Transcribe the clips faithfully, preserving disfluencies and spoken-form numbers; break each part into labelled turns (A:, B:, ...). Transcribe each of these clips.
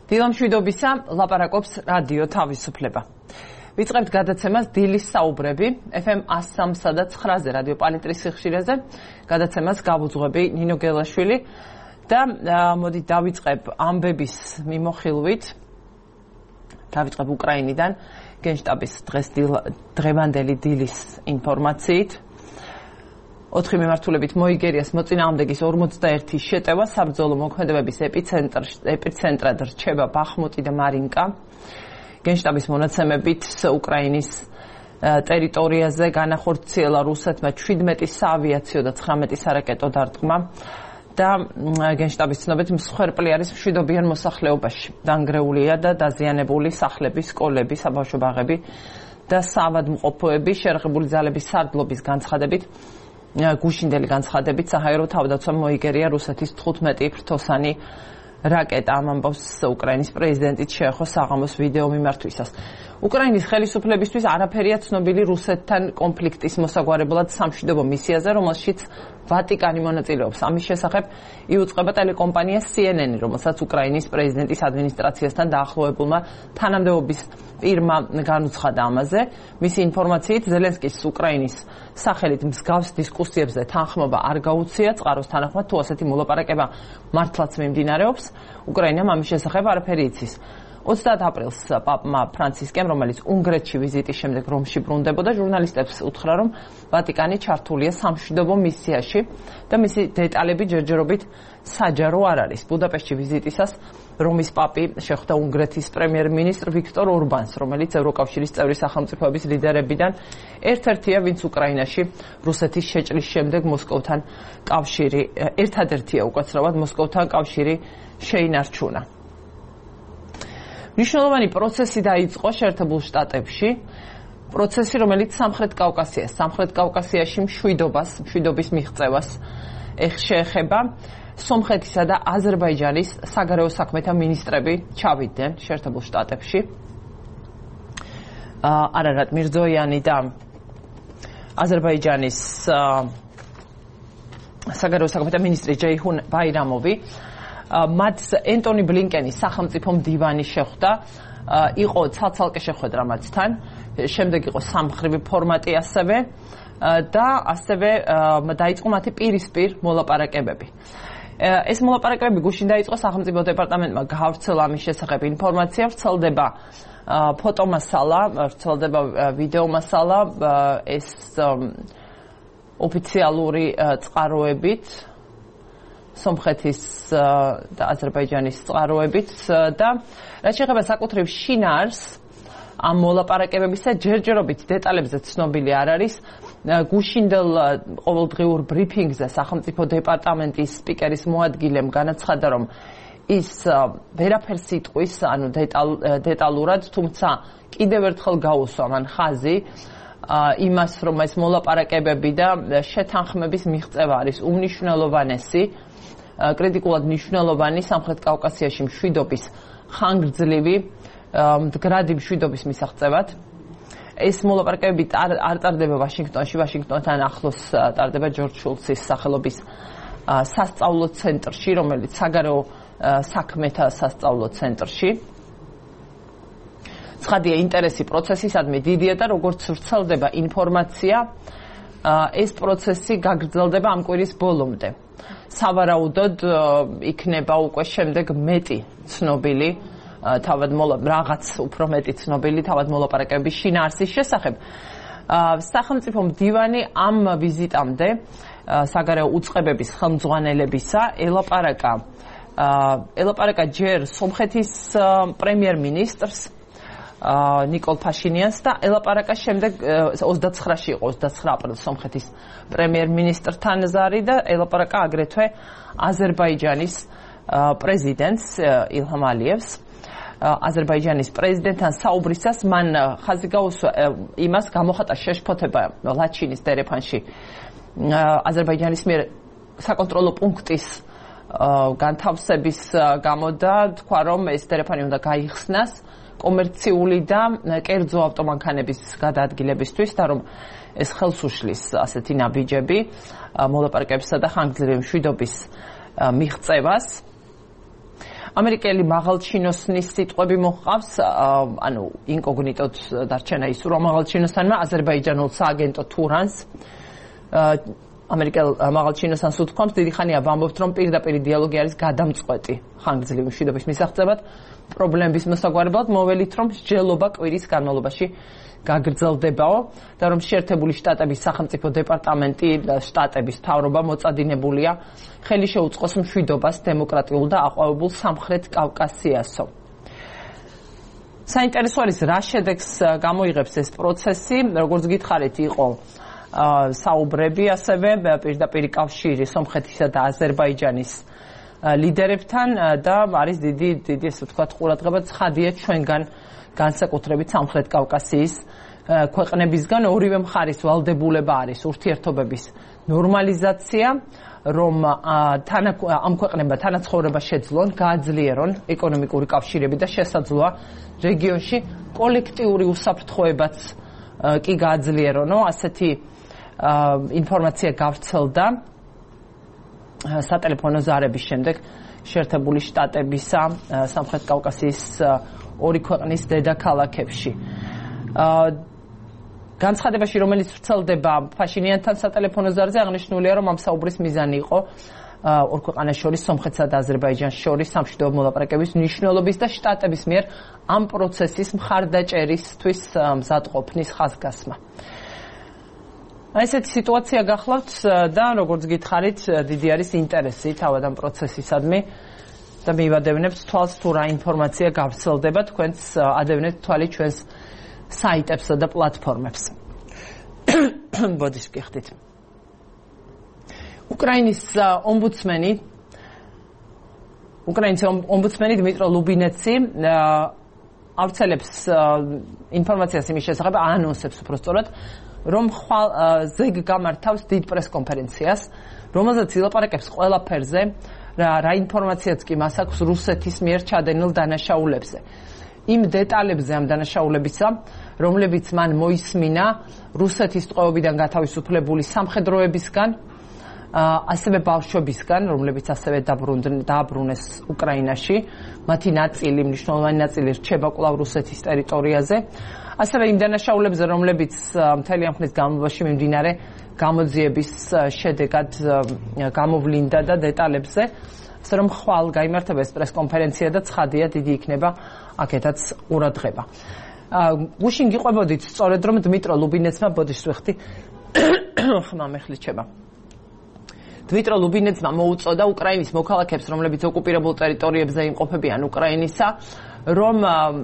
A: დილამშვიდობისა ლაპარაკობს რადიო თავისუფლება. ვიწყებთ გადაცემას დილის საუბრები ეფ ემ one oh three და nine-ზე რადიო პალიტრის სიხშირეზე. გადაცემას გავუძღვები ნინო გელაშვილი და მოდი დავიწყებ ამბების მიმოხილვით. დავიწყებ უკრაინიდან გენშტაბის დღეს დღევანდელი დილის ინფორმაციით. ოთხი მიმართულებით მოიგერიას მოწინააღმდეგის ორმოცდაერთი შეტევა საბრძოლო მოქმედებების ეპიცენტრად რჩება ბახმუტი და მარინკა. გენშტაბის მონაცემებით უკრაინის ტერიტორიაზე განახორციელა რუსეთმა შვიდმეტი საავიაციო და ცხრამეტი სარაკეტო დარტყმა და გენშტაბის ცნობით მსხვერპლი არის მშვიდობიან მოსახლეობაში. დანგრეულია და დაზიანებული სახლები, სკოლები, საბავშვო ბაღები და საავადმყოფოები. შერყებული ძალების სარდლობის განცხადებით გუშინდელი განცხადებით საჰაერო თავდაცვამ მოიგერია რუსეთის თხუთმეტი ფრთოსანი რაკეტა. ამ ამბავს უკრაინის პრეზიდენტიც შეეხო საღამოს ვიდეო მიმართვისას. უკრაინის ხელისუფლებისთვის არაფერია ცნობილი რუსეთთან კონფლიქტის მოსაგვარებლად სამშვიდობო მისიაზე, რომელშიც ვატიკანი მონაწილეობს. ამის შესახებ იუწყება ტელეკომპანია სი ენ ენი, რომელსაც უკრაინის პრეზიდენტის ადმინისტრაციასთან დაახლოებულმა თანამდებობის პირმა განუცხადა ამაზე. მისი ინფორმაციით ზელენსკის უკრაინის სახელით მსგავს დისკუსიებზე თანხმობა არ გაუწია, წყაროს თანახმად თუ ასეთი მოლაპარაკება მართლაც მიმდინარეობს. უკრაინამ ამის შესახებ არაფერი იცის. ოცდაათ აპრილს პაპმა ფრანცისკემ, რომელიც უნგრეთში ვიზიტის შემდეგ რომში ბრუნდებოდა, ჟურნალისტებს უთხრა, რომ ვატიკანი ჩართულია სამშვიდობო მისიაში და მისი დეტალები ჯერჯერობით საჯარო არ არის. ბუდაპეშტში ვიზიტისას რომის პაპი შეხვდა უნგრეთის პრემიერ-მინისტრ ვიქტორ ორბანს, რომელიც ევროკავშირის წევრი სახელმწიფოების ლიდერებიდან ერთ-ერთია, ვინც უკრაინაში რუსეთის შეჭრის შემდეგ მოსკოვთან კავშირი, ერთადერთია უკაცრავად მოსკოვთან კავშირი შეინარჩუნა. მნიშვნელოვანი პროცესი დაიწყო შეერთებულ შტატებში, პროცესი, რომელიც სამხრეთ კავკასიას, სამხრეთ კავკასიაში მშვიდობას, მშვიდობის მიღწევას შეეხება. სომხეთისა და აზერბაიჯანის საგარეო საქმეთა მინისტრები ჩავიდნენ შეერთებულ შტატებში. არარატ მირზოიანი და აზერბაიჯანის საგარეო საქმეთა მინისტრი ჯეიჰუნ ბაირამოვი მათ ენტონი ბლინკენის სახელმწიფო მდივანი შეხვდა, იყო ცალ-ცალკე შეხვედრა მათთან, შემდეგ იყო სამმხრივი ფორმატი ასევე და ასევე დაიწყო მათი პირისპირ მოლაპარაკებები. ეს მოლაპარაკებები გუშინ დაიწყო, სახელმწიფო დეპარტამენტმა გაავრცელა ამის შესახებ ინფორმაცია, ვრცელდება ფოტომასალა, ვრცელდება ვიდეომასალა, ეს ოფიციალური წყაროებით სომხეთის და აზერბაიჯანის წყაროებით და რაც შეეხება საკუთრივ შინაარს ამ მოლაპარაკებებისა, ჯერჯერობით დეტალებზე ცნობილი არ არის. გუშინდელ ყოველდღიურ ბრიფინგზე სახელმწიფო დეპარტამენტის სპიკერის მოადგილემ განაცხადა, რომ ის ვერაფერს იტყვის, ანუ დეტალურად, თუმცა კიდევ ერთხელ გაუსვა მან ხაზი იმას, რომ ეს მოლაპარაკებები და შეთანხმების მიღწევა არის უმნიშვნელოვანესი, კრიტიკულად მნიშვნელოვანი სამხრეთ კავკასიაში მშვიდობის ხანგრძლივი მდგრადი მშვიდობის მისაღწევად. ეს მოლაპარაკებები არ ტარდება ვაშინგტონში, ვაშინგტონთან ახლოს ტარდება ჯორჯ შულცის სახელობის სასწავლო ცენტრში, რომელიც საგარეო საქმეთა სასწავლო ცენტრში. ცხადია, ინტერესი პროცესისადმი დიდია და როგორც ვრცელდება ინფორმაცია, ეს პროცესი გაგრძელდება ამ კვირის ბოლომდე. სავარაუდოდ იქნება უკვე შემდეგ მეტი ცნობილი თავად რაღაც უფრო მეტი ცნობილი თავად მოლაპარაკებების შინაარსის შესახებ. სახელმწიფო მდივანი ამ ვიზიტამდე საგარეო უწყებების ხელმძღვანელებისა ელაპარაკა ელაპარაკა ჯერ სომხეთის პრემიერ-მინისტრს ნიკოლ ფაშინიანს და ელაპარაკა შემდეგ ოცდაცხრაში იყო ოცდაცხრა აპრილს სომხეთის პრემიერ-მინისტრთან ზარი და ელაპარაკა აგრეთვე აზერბაიჯანის პრეზიდენტს ილჰამ ალიევს. აზერბაიჯანის პრეზიდენტთან საუბრისას მან ხაზი გაუსვა იმას, გამოხატა შეშფოთება ლაჩინის დერეფანში აზერბაიჯანის მიერ საკონტროლო პუნქტის განთავსების გამო და თქვა, რომ ეს დერეფანი უნდა გაიხსნას კომერციული და კერძო ავტომანქანების გადაადგილებისთვის და რომ ეს ხელს უშლის ასეთი ნაბიჯები მოლაპარაკებისა და ხანგრძლივი მშვიდობის მიღწევას. ამერიკელი მაღალჩინოსნის სიტყვები მოჰყავს, ანუ ინკოგნიტოდ დარჩენა ის, რომ მაღალჩინოსანმა აზერბაიჯანულ სააგენტო თურანს ამერიკელ მაღალჩინოსანს უთქვამს, დიდი ხანია ვამბობთ, რომ პირდაპირ დიალოგი არის გადამწყვეტი ხანგრძლივი მშვიდობის მისაღწევად, პრობლემების მოსაგვარებლად, მოველით, რომ მსჯელობა კვირის განმავლობაში გაგრძელდებაო და რომ შეერთებული შტატების სახელმწიფო დეპარტამენტი და შტატების მთავრობა მოწადინებულია ხელი შეუწყოს მშვიდობას დემოკრატიულ და აყვავებულ სამხრეთ კავკასიასო. საინტერესო არის, რა შედეგს გამოიღებს ეს პროცესი, როგორც გითხარით, იყო საუბრები ასევე პირდაპირ კავშირი სომხეთისა და აზერბაიჯანის ლიდერებთან და არის დიდი დიდი ესე ვთქვათ ყურადღება ცხადია ჩვენგან განსაკუთრებით სამხრეთ კავკასიის ქვეყნებისგან ორივე მხარის ვალდებულება არის ურთიერთობების ნორმალიზაცია, რომ ამ ქვეყნებმა თანაცხოვრება შეძლონ, გააძლიერონ ეკონომიკური კავშირები და შესაძლოა რეგიონში კოლექტიური უსაფრთხოებაც კი გააძლიერონო, ასეთი ინფორმაცია გავრცელდა სატელეფონო ზარების შემდეგ შეერთებული შტატებისა სამხრეთ კავკასიის ორი ქვეყნის დედაქალაქებში. განცხადებაში, რომელიც ვრცელდება ფაშინიანთან სატელეფონო ზარზე, აღნიშნულია, რომ ამ საუბრის მიზანი იყო ორ ქვეყანას შორის, სომხეთსა და აზერბაიჯანს შორის სამშვიდობო მოლაპარაკების მნიშვნელობის და შტატების მიერ ამ პროცესის მხარდაჭერისთვის მზადყოფნის ხაზგასმა. ესეთი სიტუაცია გახლავთ და როგორც გითხარით, დიდი არის ინტერესი თავად ამ პროცესისადმი და მივადევნებთ თვალს თუ რა ინფორმაცია გავრცელდება, თქვენც ადევნებთ თვალი ჩვენს საიტებსა და პლატფორმებს. ბოდიშ გიხდით. უკრაინის ომბუდსმენი უკრაინის ომბუდსმენი დმიტრო ლუბინეცი ავრცელებს ინფორმაციას იმის შესახებ, ანონსებს უბრალოდ, რომ ხვალ ზეგ გამართავს დიდ პრესკონფერენციას, რომელზეც ილაპარაკებს ყველაფერზე, რა ინფორმაციაც კი მას აქვს რუსეთის მიერ ჩადენილ დანაშაულებზე. იმ დეტალებზე ამ დანაშაულებისა, რომლებიც მან მოისმინა რუსეთის ტყვეობიდან გათავისუფლებული სამხედროებისგან, ასევე ბავშვებისგან, რომლებიც ასევე დააბრუნეს უკრაინაში, მათი ნაწილი, მნიშვნელოვანი ნაწილი რჩება კვლავ რუსეთის ტერიტორიაზე. ასევე იმ დანაშაულებზე, რომლებიც მთელი ამ ხნის განმავლობაში მიმდინარე გამოძიების შედეგად გამოვლინდა და დეტალებზე, ასე რომ ხვალ გაიმართება ეს პრესკონფერენცია და ცხადია დიდი იქნება აქეთაც ყურადღება. გუშინ გიყვებოდით სწორედ რომ დმიტრო ლუბინეცმა ბოდიშ ვიხდი ხმა მეხლიჩება. დმიტრო ლუბინეცმა მოუწოდა უკრაინის მოქალაქეებს, რომლებიც ოკუპირებულ ტერიტორიებზე იმყოფებიან უკრაინისა, რომ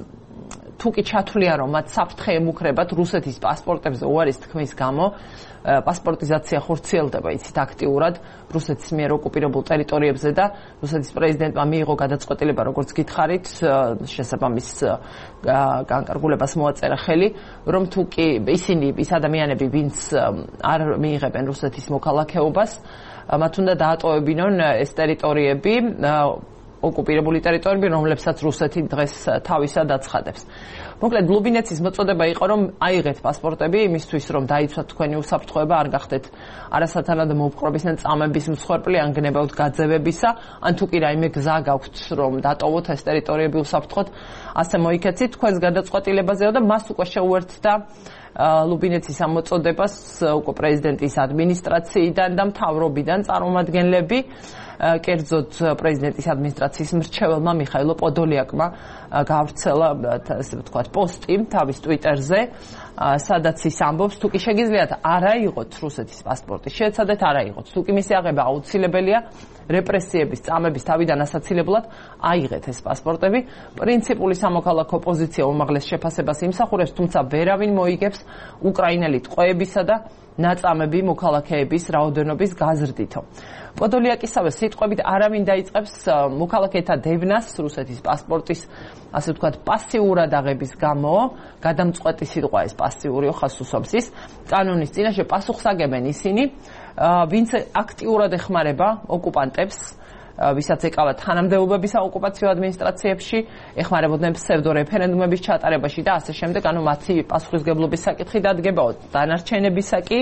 A: თუ კი ჩათვლია, რომ მათ საფრთხე ემუქრებათ რუსეთის პასპორტებზე უარის თქმის გამო, პასპორტიზაცია ხორციელდება იცით აქტიურად რუსეთის მიერ ოკუპირებულ ტერიტორიებზე და რუსეთის პრეზიდენტმა მიიღო გადაწყვეტილება, როგორც გითხარით, შესაბამის განკარგულებას მოაწერა ხელი, რომ თუ კი ისინი, ის ადამიანები, ვინც არ მიიღებენ რუსეთის მოქალაქეობას, მათ უნდა დაატოვებინონ ეს ტერიტორიები, ოკუპირებული ტერიტორიები, რომლებსაც რუსეთი დღეს თავისად აცხადებს. მოკლედ, ლუბინეცის მოწოდება იყო, რომ აიღეთ პასპორტები იმისთვის, რომ დაიცვათ თქვენი უსაფრთხოება, არ გახდეთ არასათანადო მოპყრობის ან წამების მსხვერპლი, ან გნებავთ გაძევებისა, ან თუ კი რაიმე გზა გაქვთ, რომ დატოვოთ ეს ტერიტორიები უსაფრთხოდ, ასე მოიქეცით თქვენს გადაწყვეტილებაზეო და მას უკვე შეუერთდა ლუბინეცის ამ მოწოდებას უკვე პრეზიდენტის ადმინისტრაციიდან და მთავრობიდან წარმომადგენლები, კერძოდ პრეზიდენტის ადმინისტრაციის მრჩეველმა მიხაილო პოდოლიაკმა გავრცელა ასე ვთქვათ პოსტი თავის ტვიტერზე, სადაც ის ამბობს, თუ კი შეგიძლიათ არ აიღოთ რუსეთის პასპორტი, შეეცადეთ არ აიღოთ, თუ კი მისი აღება აუცილებელია რეპრესიების წამების თავიდან ასაცილებლად აიღეთ ეს პასპორტები. პრინციპული სამოქალაქო პოზიცია უმაღლეს შეფასებას იმსახურებს, თუმცა ვერავინ მოიგებს უკრაინელი ტყვეებისა და ნაწამები მოქალაქეების რაოდენობის გაზრდითო. პოდოლიაკისავე სიტყვებით არავინ დაიწყებს მოქალაქეთა დევნას რუსეთის პასპორტის, ასე ვთქვათ, პასიურად აღების გამო, გადამწყვეტი სიტყვა ეს პასიურიო ხაზს უსვამს ის, კანონის წინაშე პასუხს აგებენ ისინი, ვინც აქტიურად ეხმარება ოკუპანტებს, ვისაც ეკავა თანამდებობები საოკუპაციო ადმინისტრაციებში, ეხმარებოდნენ ფსევდორეფერენდუმების ჩატარებაში და ასე შემდეგ, ანუ მათი პასუხისგებლობის საკითხი დადგებაო. დანარჩენებისა კი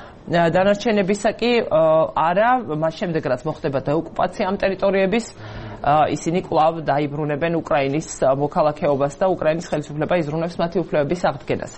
A: დანარჩენებისა კი არა, მას შემდეგ რაც მოხდება დაოკუპაცია ამ ტერიტორიების, ისინი კვლავ დაიბრუნებენ უკრაინის მოქალაქეობას და უკრაინის ხელისუფლება იზრუნებს მათი უფლებების აღდგენას.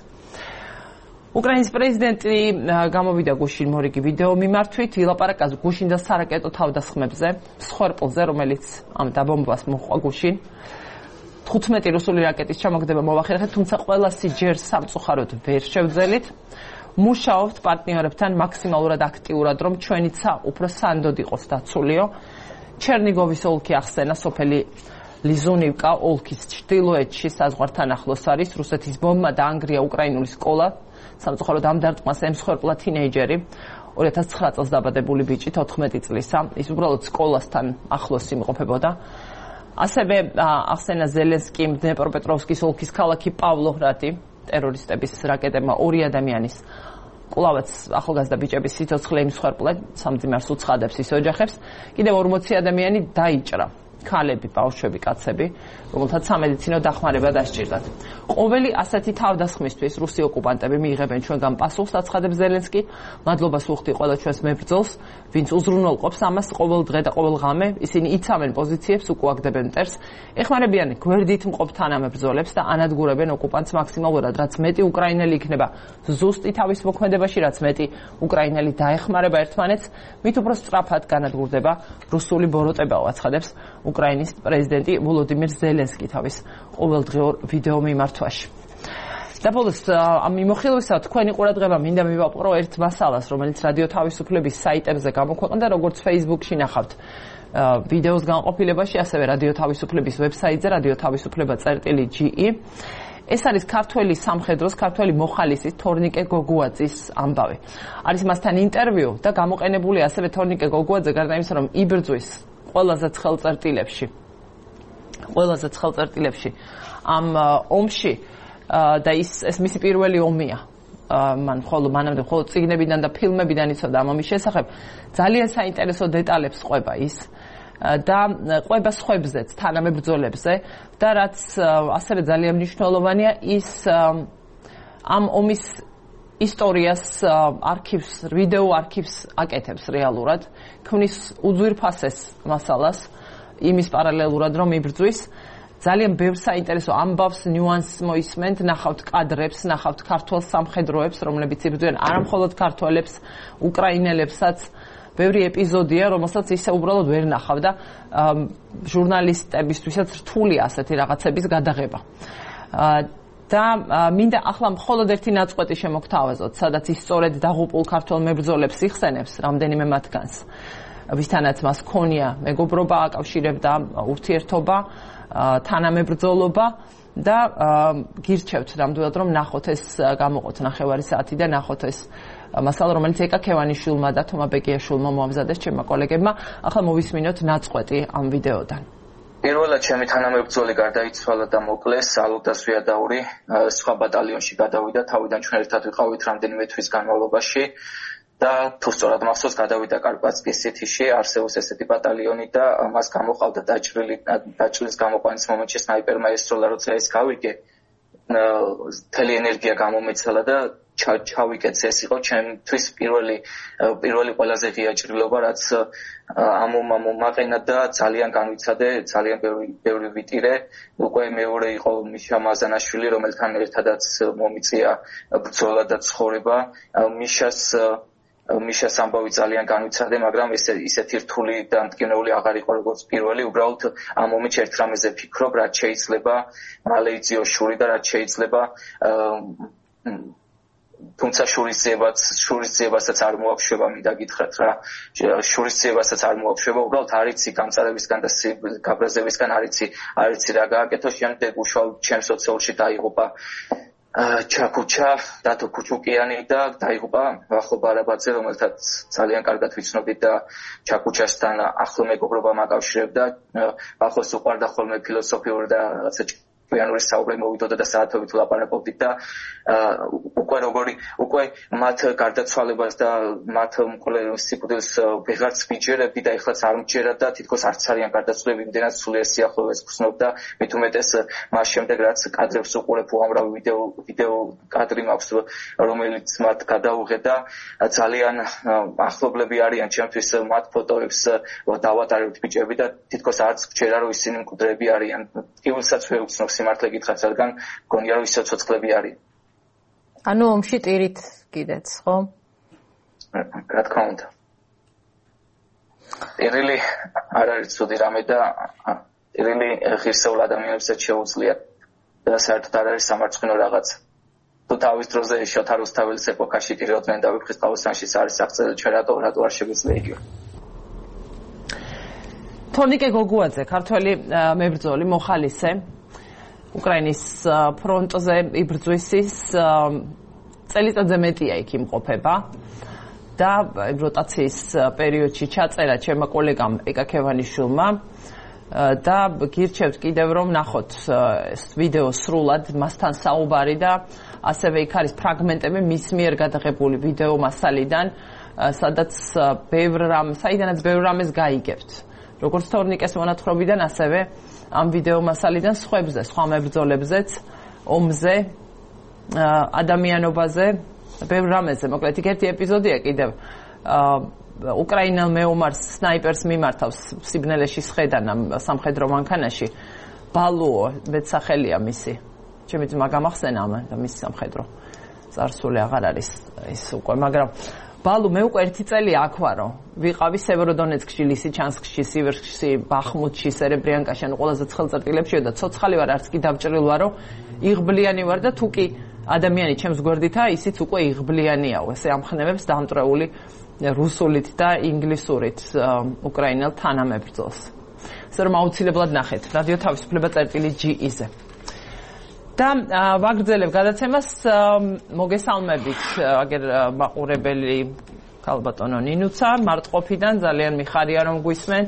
A: უკრაინის პრეზიდენტი გამოვიდა გუშინ მორიგი ვიდეო მიმართვით, ილაპარაკა გუშინ და სარაკეტო თავდასხმებზე, მსხვერპლზე, რომელიც ამ დაბომბვას მოჰყვა გუშინ. თხუთმეტი რუსული რაკეტის ჩამოგდება მოვახერხეთ, თუმცა ყველასი ჯერ სამწუხაროდ ვერ შევძელით. მუშაობთ პარტნიორებთან მაქსიმალურად აქტიურად, რომ ჩვენიცა უფრო სანდოდ იყოს დაცულიო. ჩერნიგოვის ოლქი ახსენა, სოფელი ლიზუნივკა ოლქის ჩრდილოეთში საზღვართან ახლოს არის. რუსეთის ბომბა დაანგრია უკრაინული სკოლა. სამწუხაროდ ამ დარტყმას ემსხვერპლა თინეიჯერი, ორი ათას ცხრა წელს დაბადებული ბიჭი, თოთხმეტი წლისა. ის უბრალოდ სკოლასთან ახლოს იმყოფებოდა. ასევე ახსენა ზელენსკიმ დნეპროპეტროვსკის ოლქის ქალაქი პავლოჰრადი ტერორისტების რაკეტებმა ორი ადამიანის კვლავაც ახალგაზრდა ბიჭების სიცოცხლე იმსხვერპლა, სამძიმარს უცხადებს ის ოჯახებს. კიდევ ორმოცი ადამიანი დაიჭრა. ქალები, ბავშვები, კაცები, რომელთაც სამედიცინო დახმარება დასჭირდათ. ყოველი ასეთი თავდასხმისთვის რუსი ოკუპანტები მიიღებენ ჩვენგან პასუხს, აცხადებს ზელენსკი. მადლობას ვუხდი ყველა ჩვენს მებრძოლს, ვინც უზრუნველყოფს ამას ყოველ დღე და ყოველ ღამე. ისინი იცავენ პოზიციებს, უკუაგდებენ მტერს, ეხმარებიან გვერდით მყოფ თანამებრძოლებს და ანადგურებენ ოკუპანტს მაქსიმალურად, რაც მეტი უკრაინელი იქნება ზუსტი თავის მოქმედებაში, რაც მეტი უკრაინელი დაეხმარება ერთმანეთს, მით უფრო სწრაფად განადგურდება რუსული ბოროტება, აცხადებს უკრაინის პრეზიდენტი ვოლოდიმირ ზელენსკი თავის ყოველდღიურ ვიდეო მიმართვაში. და ბოლოს ამ მიმოხილვისა თქვენი ყურადღება მინდა მივაპყრო ერთ მასალას, რომელიც რადიო თავისუფლების საიტებზე გამოქვეყნდა, როგორც Facebook-ში ნახავთ ვიდეოს განყოფილებაში, ასევე რადიო თავისუფლების ვებსაიტზე რადიო თავისუფლება წერტილი ჯი ი. ეს არის ქართველი სამხედროს, ქართველი მოხალისის თორნიკე გოგუაძის ამბავი. არის მასთან ინტერვიუ და გამოყენებული ასევე თორნიკე გოგუაძე გარდა იმისა, რომ იბრძვის ყველაზე ცხელ წერტილებში. ყველაზე ცხელ წერტილებში ამ ომში და ის ეს მისი პირველი ომია. მან ხოლო მანამდე ხოლო წიგნებიდან და ფილმებიდან იცოდა ამ ომის შესახებ. ძალიან საინტერესო დეტალებს ყვება ის და ყვება სხვებზეც, თანამებრძოლებზე და რაც ასევე ძალიან მნიშვნელოვანია, ის ამ ომის ისტორიას არქივს, ვიდეო არქივს აკეთებს რეალურად, ქმნის უძვირფასეს მასალას იმის პარალელურად, რომ იბრძვის. ძალიან ბევრ საინტერესო ამბავს, ნიუანსს მოისმენთ, ნახავთ კადრებს, ნახავთ ქართულ სამხედროებს, რომლებიც იბრძვიან არა მხოლოდ ქართველებს, უკრაინელებსაც. ბევრი ეპიზოდია, რომელსაც ისე უბრალოდ ვერ ნახავ და ჟურნალისტებისთვისაც რთული ასეთი რაღაცების გადაღება. და მინდა ახლა მხოლოდ ერთი ნაწყვეტი შემოგთავაზოთ, სადაც ის სწორედ დაღუპულ ქართველ მებრძოლებს იხსენებს, რამდენიმე მათგანს, ვისთანაც მას ქონია მეგობრობა, აკავშირებდა ურთიერთობა, თანამებრძოლობა და გირჩევთ ნამდვილად, რომ ნახოთ ეს გამოყოთ ნახევარი საათი და ნახოთ ეს მასალა, რომელიც ეკა ქევანიშვილმა და თომა ბეკიაშვილმა მოამზადეს ჩემმა კოლეგებმა. ახლა მოვისმინოთ ნაწყვეტი ამ ვიდეოდან.
B: პირველად ჩემი თანამებრძოლი გარდაიცვალა და მოკლეს, ალოდას ვიადაური სხვა ბატალიონში გადავიდა, თავიდან ჩვენ ერთად ვიყავით რამდენიმე თვის განმავლობაში და თუ სწორად მახსოვს, გადავიდა კარპატსკის სიტიში, არსებობს ესეთი ბატალიონი და მას გამოყავდა დაჭრილი დაჭრილის გამოყვანის მომენტში სნაიპერმა ესროლა, როცა ეს გავიგე, მთელი ენერგია გამომეცალა და ჩავიკეთე. ეს იყო ჩემთვის პირველი პირველი ყველაზე ღია ჭრილობა, რაც ამ ომამ მომაყენა და ძალიან განვიცადე, ძალიან ბევრი ბევრი ვიტირე. უკვე მეორე იყო მიშა მაზანაშვილი, რომელთან ერთადაც მომიწია ბრძოლა და ცხოვრება. მიშას მიშას ამბავი ძალიან განვიცადე, მაგრამ ესე ისეთი რთული და მტკივნეული აღარ იყო როგორც პირველი. უბრალოდ ამ მომენტში ერთ რამეზე ფიქრობ, რაც შეიძლება მალე იწიოს შური და რაც შეიძლება თუმცა შურისძიებაც შურისძიებასაც არ მოაქვს, მინდა გითხრათ რა, შურისძიებასაც არ მოაქვს, უბრალოდ არიცი გამწარებისგან და გაბრაზებისგან არიცი არიცი რა გააკეთო. შემდეგ უშუალოდ ჩემს ოცეულში დაიღუპა ჩაკუჩა, დათო კუჩუკიანი და დაიღუპა ვახო ბარაბაძე, რომელთაც ძალიან კარგად ვიცნობდი და ჩაკუჩასთან ახლო მეგობრობა მაკავშირებდა. ვახოს უყვარდა ხოლმე ფილოსოფიური და რაღაცა კვირიანური საუბრები მოვიდოდა და საათობით ვლაპარაკობდით და უკვე როგორი უკვე მათ გარდაცვალებას და მათ სიკვდილს ვეღარც ვიჯერებდი და ეხლაც არ მჯერა და თითქოს არც არიან გარდაცვლები, იმდენად სულიერ სიახლოვეს გრძნობ და მით უმეტეს მას შემდეგ რაც კადრებს უყურებ, უამრავი ვიდეო ვიდეო კადრი მაქვს, რომელიც მათ გადაუღე და ძალიან ახლობლები არიან ჩემთვის მათ ფოტოებს დავატარებთ ბიჭები და თითქოს არც გჯერა რომ ისინი მკვდრები არიან. იულსაც ვერ უცნობ სიმართლე გითხრათ, რადგან მგონია რომ ისე ცოცხლები არიან.
C: ანუ ომში ტირით კიდეც, ხო?
B: რა თქმა უნდა. ტირილი არ არის ცუდი რამე და ტირილი ღირსეულ ადამიანებსაც შეუძლია და საერთოდ არ არის სამარცხვინო რაღაცა. თუ თავის დროზე შოთა რუსთაველის ეპოქაში ტიროდნენ და ვიფხის ყავოსანშიც არის აღწერილი, ჩვენ რატო რატო არ შეგვიძლია იგივე.
A: თორნიკე გოგუაძე, ქართველი მებრძოლი, მოხალისე, უკრაინის ფრონტზე იბრძვისის წელიწადზე მეტია იქ იმყოფება და როტაციის პერიოდში ჩაწერა ჩემმა კოლეგამ ეკა ქევანიშვილმა და გირჩევთ კიდევ რომ ნახოთ ვიდეო სრულად მასთან საუბარი და ასევე იქ არის ფრაგმენტები მის მიერ გადაღებული ვიდეო მასალიდან, სადაც ბევრ რამ, საიდანაც ბევრ რამეს გაიგებთ. როგორც თორნიკეს მონათხრობიდან, ასევე ამ ვიდეო მასალიდან სხვებზე, სხვა მებრძოლებზეც, ომზე, ადამიანობაზე, ბევრ რამეზე. მოკლედ, იქ ერთი ეპიზოდია კიდევ უკრაინელ მეომარს სნაიპერს მიმართავს სიბნელეში სხედან ამ სამხედრო მანქანაში. ბალუო მეტსახელია მისი. ჩემი ძმა გამახსენა ამ მის სამხედრო წარსული აღარ არის ის უკვე, მაგრამ ბალუ მე უკვე ერთი წელი აქ ვარო. ვიყავი სევეროდონეცკში, ლისიჩანსკში, სივერსკში, ბახმუთში, სერებრიანკაში, ანუ ყველაზე ცხელ წერტილებშიო და ცოცხალი ვარ, არც კი დავჭრილ ვარო, იღბლიანი ვარ და თუ კი ადამიანი ჩემს გვერდითაა, ისიც უკვე იღბლიანიაო. ესე ამხნევებს დამტრეული რუსულით და ინგლისურით უკრაინელ თანამებრძოლს. ესე რომ აუცილებლად ნახეთ რადიო თავისუფლება წერტილი ჯი-ზე. და ვაგრძელებ გადაცემას მოგესალმებით აგერ მაყურებელი ქალბატონო ნინუცა მარტყოფიდან, ძალიან მიხარია რომ გვისმენთ.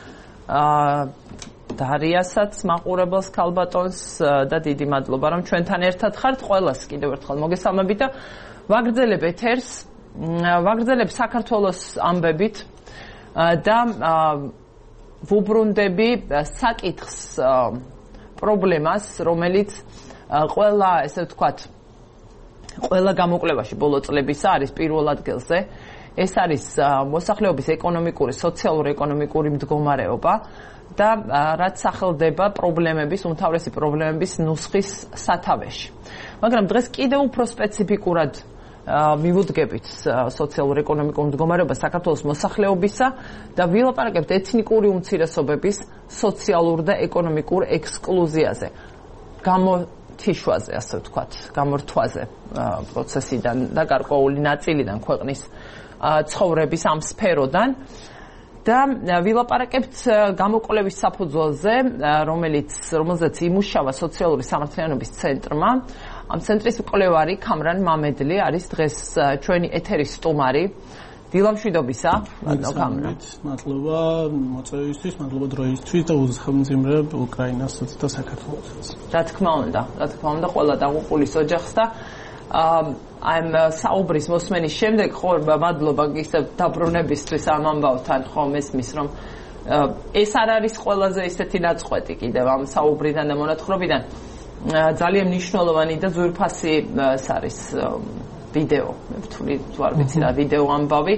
A: დარიასაც მაყურებელს ქალბატონს და დიდი მადლობა რომ ჩვენთან ერთად ხართ. ყველას კიდევ ერთხელ მოგესალმებით და ვაგრძელებ ეთერს, ვაგრძელებ საქართველოს ამბებით და ვუბრუნდები საკითხს, პრობლემას, რომელიც ყველა, ესე ვთქვათ, ყველა გამოკვლევაში ბოლო წლებისა არის პირველ ადგილზე. ეს არის მოსახლეობის ეკონომიკური, სოციალურ-ეკონომიკური მდგომარეობა და რაც სახელდება პრობლემების, უმთავრესი პრობლემების ნუსხის სათავეში. მაგრამ დღეს კიდევ უფრო სპეციფიკურად მივუდგებით სოციალურ-ეკონომიკურ მდგომარეობას საქართველოს მოსახლეობისა და ვილაპარაკებთ ეთნიკური უმცირესობების სოციალურ და ეკონომიკურ ექსკლუზიაზე. გამოთიშვაზე, ასე ვთქვათ, გამორთვაზე პროცესიდან და გარკვეული ნაწილიდან ქვეყნის ცხოვრების ამ სფეროდან და ვილაპარაკებთ გამოკვლევის საფუძველზე, რომელიც რომელზეც იმუშავა სოციალური სამართლიანობის ცენტრმა. ამ ცენტრის მკვლევარი კამრან მამედლი არის დღეს ჩვენი ეთერის სტუმარი. დილამშვიდობისა, კამრან.
D: მადლობა მოწვევისთვის, მადლობა დროისთვის და უზრუნველყოფ უკრაინასაც და საქართველოსაც.
A: რა თქმა უნდა, რა თქმა უნდა, ყველა დაღუპულის ოჯახს და ამ საუბრის მოსმენის შემდეგ ხო მადლობა ისე დაბრუნებისთვის ამ ამბავთან ხო მესმის რომ ეს არ არის ყველაზე ისეთი ნაწყვეტი კიდევ ამ საუბრიდან და მონათხრობიდან. ძალიან მნიშვნელოვანი და ძვირფასი ეს არის ვიდეო, მე ვთვლი თუ არ ვიცი რა ვიდეო ამბავი.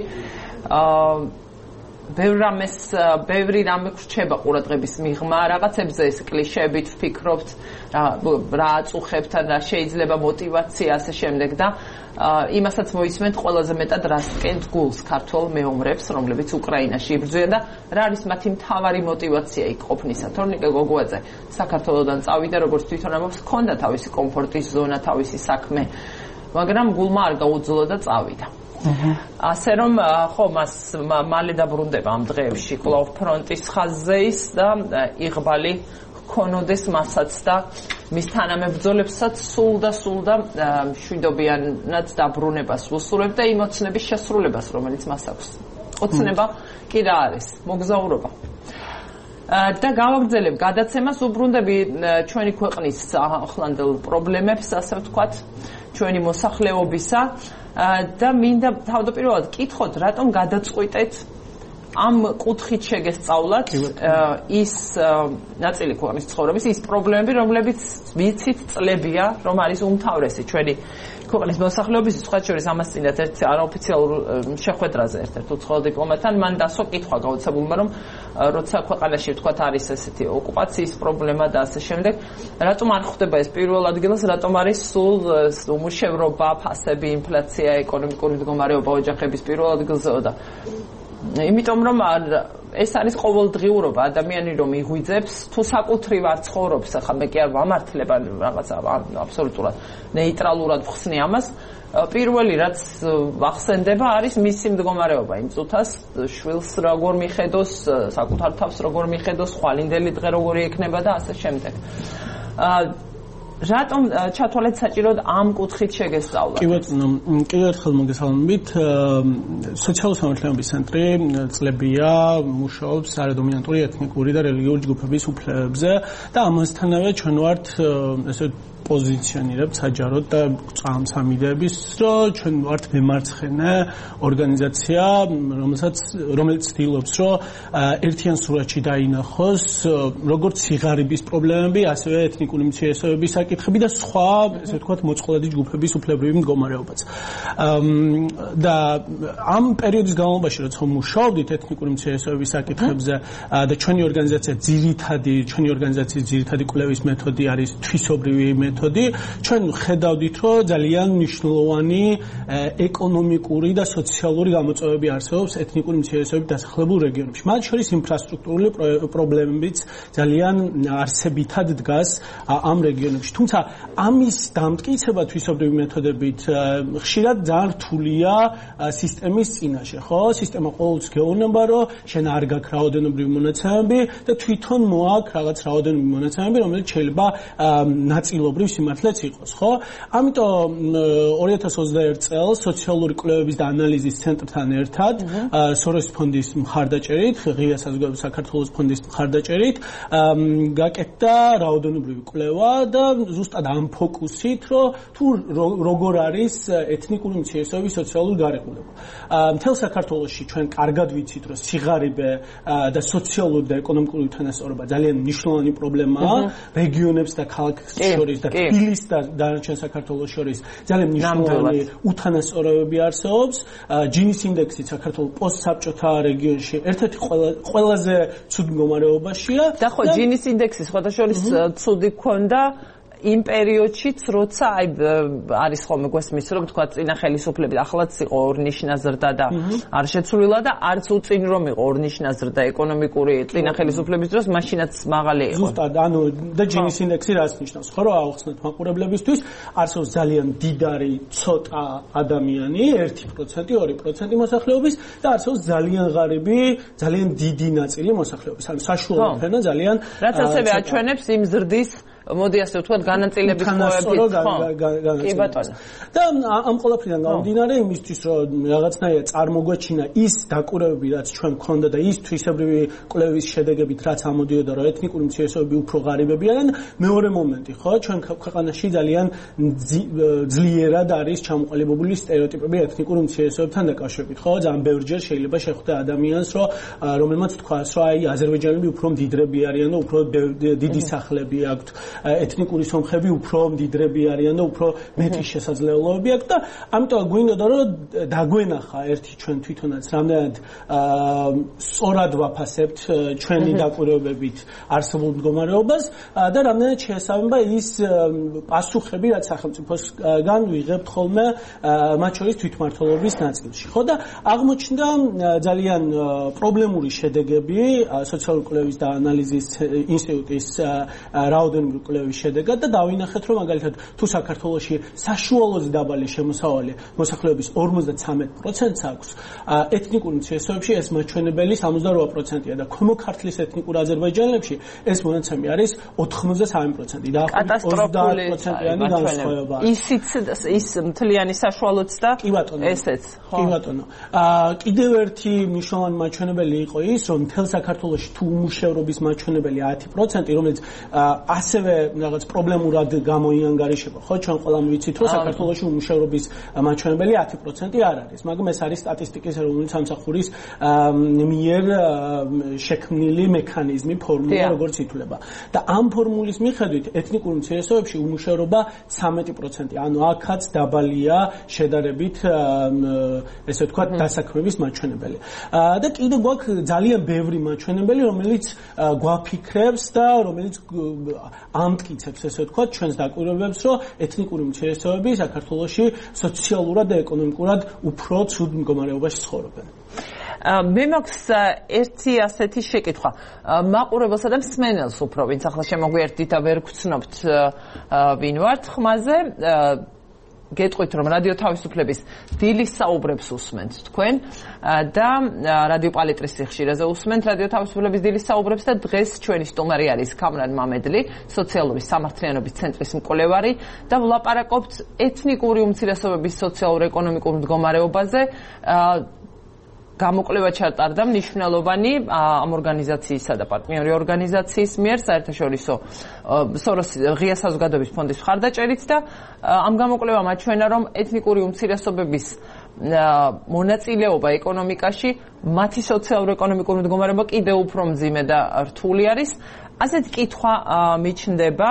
A: ბევრ რამეს, ბევრი რამე გრჩება ყურადღების მიღმა, რაღაცებზე ეს კლიშეებით ვფიქრობთ, რა აწუხებთ, რა შეიძლება мотиваცია ასე შემდეგ და იმასაც მოისმენთ ყველაზე მეტად რას კენთ გულს ქართველ მეომრებს, რომლებიც უკრაინაში იბრძვიან და რა არის მათი მთავარი мотиваცია იქ ყოფნისა. თორნიკე გოგუაძე საქართველოდან წავიდა, როგორც თვითონ ამბობს, ჰქონდა თავისი კომფორტის ზონა, თავისი საქმე, მაგრამ გულმა არ გაუძლო და წავიდა. ასე რომ ხო მას მალე დაბრუნდება ამ დღეებში კვლავ ფრონტის ხაზზე ის და იღბალი ჰქონოდეს მასაც და მის თანამებრძოლებსაც სულ და სულ და მშვიდობიანად დაბრუნებას ვუსურებ და იმ ოცნების შესრულებას, რომელიც მას აქვს. ოცნება კი რა არის? მოგზაურობა. და გავაგრძელებ გადაცემას უბრუნდები ჩვენი ქვეყნის ახლანდელ პრობლემებს, ასე ვთქვათ, ჩვენი მოსახლეობისა და მინდა თავდაპირველად კითხოთ, რატომ გადაწყვიტეთ ამ კუთხით შეგესწავლათ ის ნაწილი ქვეყნის ცხოვრების, ის პრობლემები, რომლებიც ვიცით წლებია, რომ არის უმთავრესი ჩვენი ქვეყნის მოსახლეობის, სხვა შორის ამას წინათ ერთ არაოფიციალურ შეხვედრაზე ერთ-ერთ უცხოელ დიპლომატთან მან დასვა კითხვა გაუცებულმა, რომ როცა ქვეყანაში ვთქვათ არის ესეთი ოკუპაციის პრობლემა და ასე შემდეგ, რატომ არ ხვდება ეს პირველ ადგილას, რატომ არის სულ უმუშევრობა, ფასები, ინფლაცია, ეკონომიკური მდგომარეობა ოჯახების პირველ ადგილზეო და იმიტომ რომ ეს არის ყოველდღიურობა, ადამიანი რომ იღვიძებს, თუ საკუთრივ არ ცხოვრობს, ახლა მე კი არ ვამართლებ რაღაცა აბსოლუტურად ნეიტრალურად ვხსნი ამას, პირველი რაც ახსენდება არის მისი მდგომარეობა, იმ წუთას შვილს როგორ მიხედოს, საკუთარ თავს როგორ მიხედოს, ხვალინდელი დღე როგორი ექნება და ასე შემდეგ. რატომ ჩათვალეთ საჭიროდ ამ კუთხით შეგესწავლათ?
D: კი ბატონო, კიდევ ერთხელ მოგესალმებით. სოციალური სამართლებების ცენტრი წლებია მუშაობს არადომინანტური ეთნიკური და რელიგიური ჯგუფების უფლებებზე და ამასთანავე ჩვენ ვართ ესე პოზიციონირებთ საჯაროდ და წამს ამ იდეების, რომ ჩვენ ვართ მემარცხენე ორგანიზაცია, რომელსაც რომელიც ცდილობს, რომ ერთიან სურათში დაინახოს როგორც სიღარიბის პრობლემები, ასევე ეთნიკური უმცირესობების საკითხები და სხვა, ესე ვთქვათ, მოწყვლადი ჯგუფების უფლებრივი მდგომარეობაც. და ამ პერიოდის განმავლობაში, როცა მუშაობდით ეთნიკური უმცირესობების საკითხებზე და ჩვენი ორგანიზაცია ძირითადი, ჩვენი ორგანიზაციის ძირითადი კვლევის მეთოდი არის თვისობრივი მეთოდი. ჩვენ ხედავდით, რომ ძალიან მნიშვნელოვანი ეკონომიკური და სოციალური გამოწვევები არსებობს ეთნიკური უმცირესობების დასახლებულ რეგიონებში. მათ შორის ინფრასტრუქტურული პრობლემებიც ძალიან არსებითად დგას ამ რეგიონებში. თუმცა ამის დამტკიცება თვისობრივი მეთოდებით ხშირად ძალიან რთულია სისტემის წინაშე, ხო? სისტემა ყოველთვის გეუბნება, რომ შენ არ გაქვს რაოდენობრივი მონაცემები და თვითონ მოაქვს რაღაც რაოდენობრივი მონაცემები, რომელიც შეიძლება ნაწილობრივ სიმართლეც იყოს, ხო? ამიტომ ორი ათას ოცდაერთ წელს სოციალური კვლევების და ანალიზის ცენტრთან ერთად სოროსის ფონდის მხარდაჭერით, ღია საზოგადოების საქართველოს ფონდის მხარდაჭერით გაკეთდა რაოდენობრივი კვლევა და ზუსტად ამ ფოკუსით, რომ თუ როგორ არის ეთნიკური უმცირესობების სოციალური გარეგულება. მთელ საქართველოში ჩვენ კარგად ვიცით, რომ სიღარიბე და სოციალური და ეკონომიკური უთანასწორობა ძალიან მნიშვნელოვანი პრობლემაა რეგიონებს და ქალაქებს შორის და თბილისს და დანარჩენ საქართველოს შორის ძალიან მნიშვნელოვანი უთანასწორობები არსებობს. ჯინის ინდექსი საქართველოს პოსტსაბჭოთა რეგიონში ერთ-ერთი ყველაზე ცუდ მდგომარეობაშია.
A: და ხო, ჯინის ინდექსი სხვათა შორის ცუდი ქონდა იმ პერიოდშიც, როცა აი არის ხოლმე გვესმის, რომ თქვა წინა ხელისუფლები ახლაც იყო ორნიშნა ზრდა და არ შეცვლილა და არც უწინ რომ იყო ორნიშნა ზრდა ეკონომიკური წინა ხელისუფლების დროს, მაშინაც მაღალი იყო.
D: ზუსტად, ანუ და ჯინის ინდექსი რაც ნიშნავს, ხო, რომ ავხსნათ მაყურებლებისთვის, არსებობს ძალიან დიდარი ცოტა ადამიანი, ერთი პროცენტი, ორი პროცენტი მოსახლეობის და არსებობს ძალიან ღარიბი, ძალიან დიდი ნაწილი მოსახლეობის. ანუ საშუალო ფენა ძალიან
A: რაც ასევე აჩვენებს იმ ზრდის მოდი ასე ვთქვათ განაწილების მოებიც ხო? კი ბატონო.
D: და ამ ყველაფრიდან გამომდინარე იმისთვის რომ რაღაცნაირად წარმოგვეჩინა ის დაკვირვებები რაც ჩვენ გქონდა და ის თვისებრივი კვლევის შედეგებით რაც ამოდიოდა რომ ეთნიკური უმცირესობები უფრო ღარიბები არიან, მეორე მომენტი ხო? ჩვენ ქვეყანაში ძალიან ძლიერად არის ჩამოყალიბებული სტერეოტიპები ეთნიკური უმცირესობებთან დაკავშირებით, ხო? ძალიან ბევრჯერ შეიძლება შეხვდე ადამიანს რომ რომელმაც თქვას რომ აი აზერბაიჯანელები უფრო მდიდრები არიან და უფრო დიდი სახლები აქვთ. ეთნიკური სომხები უფრო მდიდრები არიან და უფრო მეტი შესაძლებლობები აქვს და ამიტომ გვინდოდა რომ დაგვენახა ერთი ჩვენ თვითონაც რამდენად სწორად ვაფასებთ ჩვენი დაკვირვებებით არსებულ მდგომარეობას და რამდენად შეესაბამება ის პასუხები რაც სახელმწიფოსგან ვიღებთ ხოლმე მათ შორის თვითმმართველობის ნაწილში. ხო და აღმოჩნდა ძალიან პრობლემური შედეგები სოციალური კვლევის და ანალიზის ინსტიტუტის რაოდენობით კვლევის შედეგად და დავინახეთ, რომ მაგალითად თუ საქართველოში საშუალოზე დაბალი შემოსავალი მოსახლეობის ორმოცდათვრამეტ პროცენტს აქვს, ეთნიკურ უმცირესობებში ეს მაჩვენებელი სამოცდარვა პროცენტია და ქვემო ქართლის ეთნიკურ აზერბაიჯანელებში ეს მონაცემი არის ოთხმოცდასამი პროცენტი და ოცდაათ პროცენტიანი განსხვავება.
A: ისიც ის მთლიანი საშუალოც და ესეც.
D: კი ბატონო. კიდევ ერთი მნიშვნელოვანი მაჩვენებელი იყო ის, რომ მთელ საქართველოში თუ უმუშევრობის მაჩვენებელი ათი პროცენტი, რომელიც ასევე რაღაც პრობლემურად გამოიანგარიშება, ხო, ჩვენ ყველამ ვიცით, რომ საქართველოში უმუშევრობის მაჩვენებელი ათი პროცენტი არ არის, მაგრამ ეს არის სტატისტიკის ეროვნული სამსახურის მიერ შექმნილი მექანიზმი, ფორმულა, როგორც ითვლება. და ამ ფორმულის მიხედვით ეთნიკურ უმცირესობებში უმუშევრობა ცამეტი პროცენტი, ანუ აქაც დაბალია შედარებით ესე ვთქვათ დასაქმების მაჩვენებელი. და კიდევ გვაქვს ძალიან ბევრი მაჩვენებელი, რომელიც გვაფიქრებს და რომელიც ამტკიცებს ესე ვთქვათ ჩვენს დაკვირვებებს, რომ ეთნიკური უმცირესობები საქართველოში სოციალურად და ეკონომიკურად უფრო ცუდ მდგომარეობაში ცხოვრობენ.
A: მე მაქვს ერთი ასეთი შეკითხვა. მაყურებელსა და მსმენელს უფრო, ვინც ახლა შემოგვიერთდით და ვერ გვცნობთ ვინ ვართ ხმაზე, გეტყვით, რომ რადიო თავისუფლების დილის საუბრებს უსმენთ თქვენ და რადიო პალიტრის სიხშირეზე უსმენთ რადიო თავისუფლების დილის საუბრებს და დღეს ჩვენი სტუმარი არის კამრან მამედლი, სოციალური სამართლიანობის ცენტრის მკვლევარი და ვლაპარაკობთ ეთნიკური უმცირესობების სოციალურ-ეკონომიკურ მდგომარეობაზე. გამოკვლევა ჩატარდა მნიშვნელოვანი ამ ორგანიზაციისა და პარტნიორი ორგანიზაციის მიერ საერთაშორისო სოროს ღია საზოგადოების ფონდის მხარდაჭერით და ამ გამოკვლევამ აჩვენა, რომ ეთნიკური უმცირესობების მონაწილეობა ეკონომიკაში, მათი სოციალურ-ეკონომიკური მდგომარეობა კიდევ უფრო მძიმე და რთული არის. ასეთი კითხვა მიჩნდება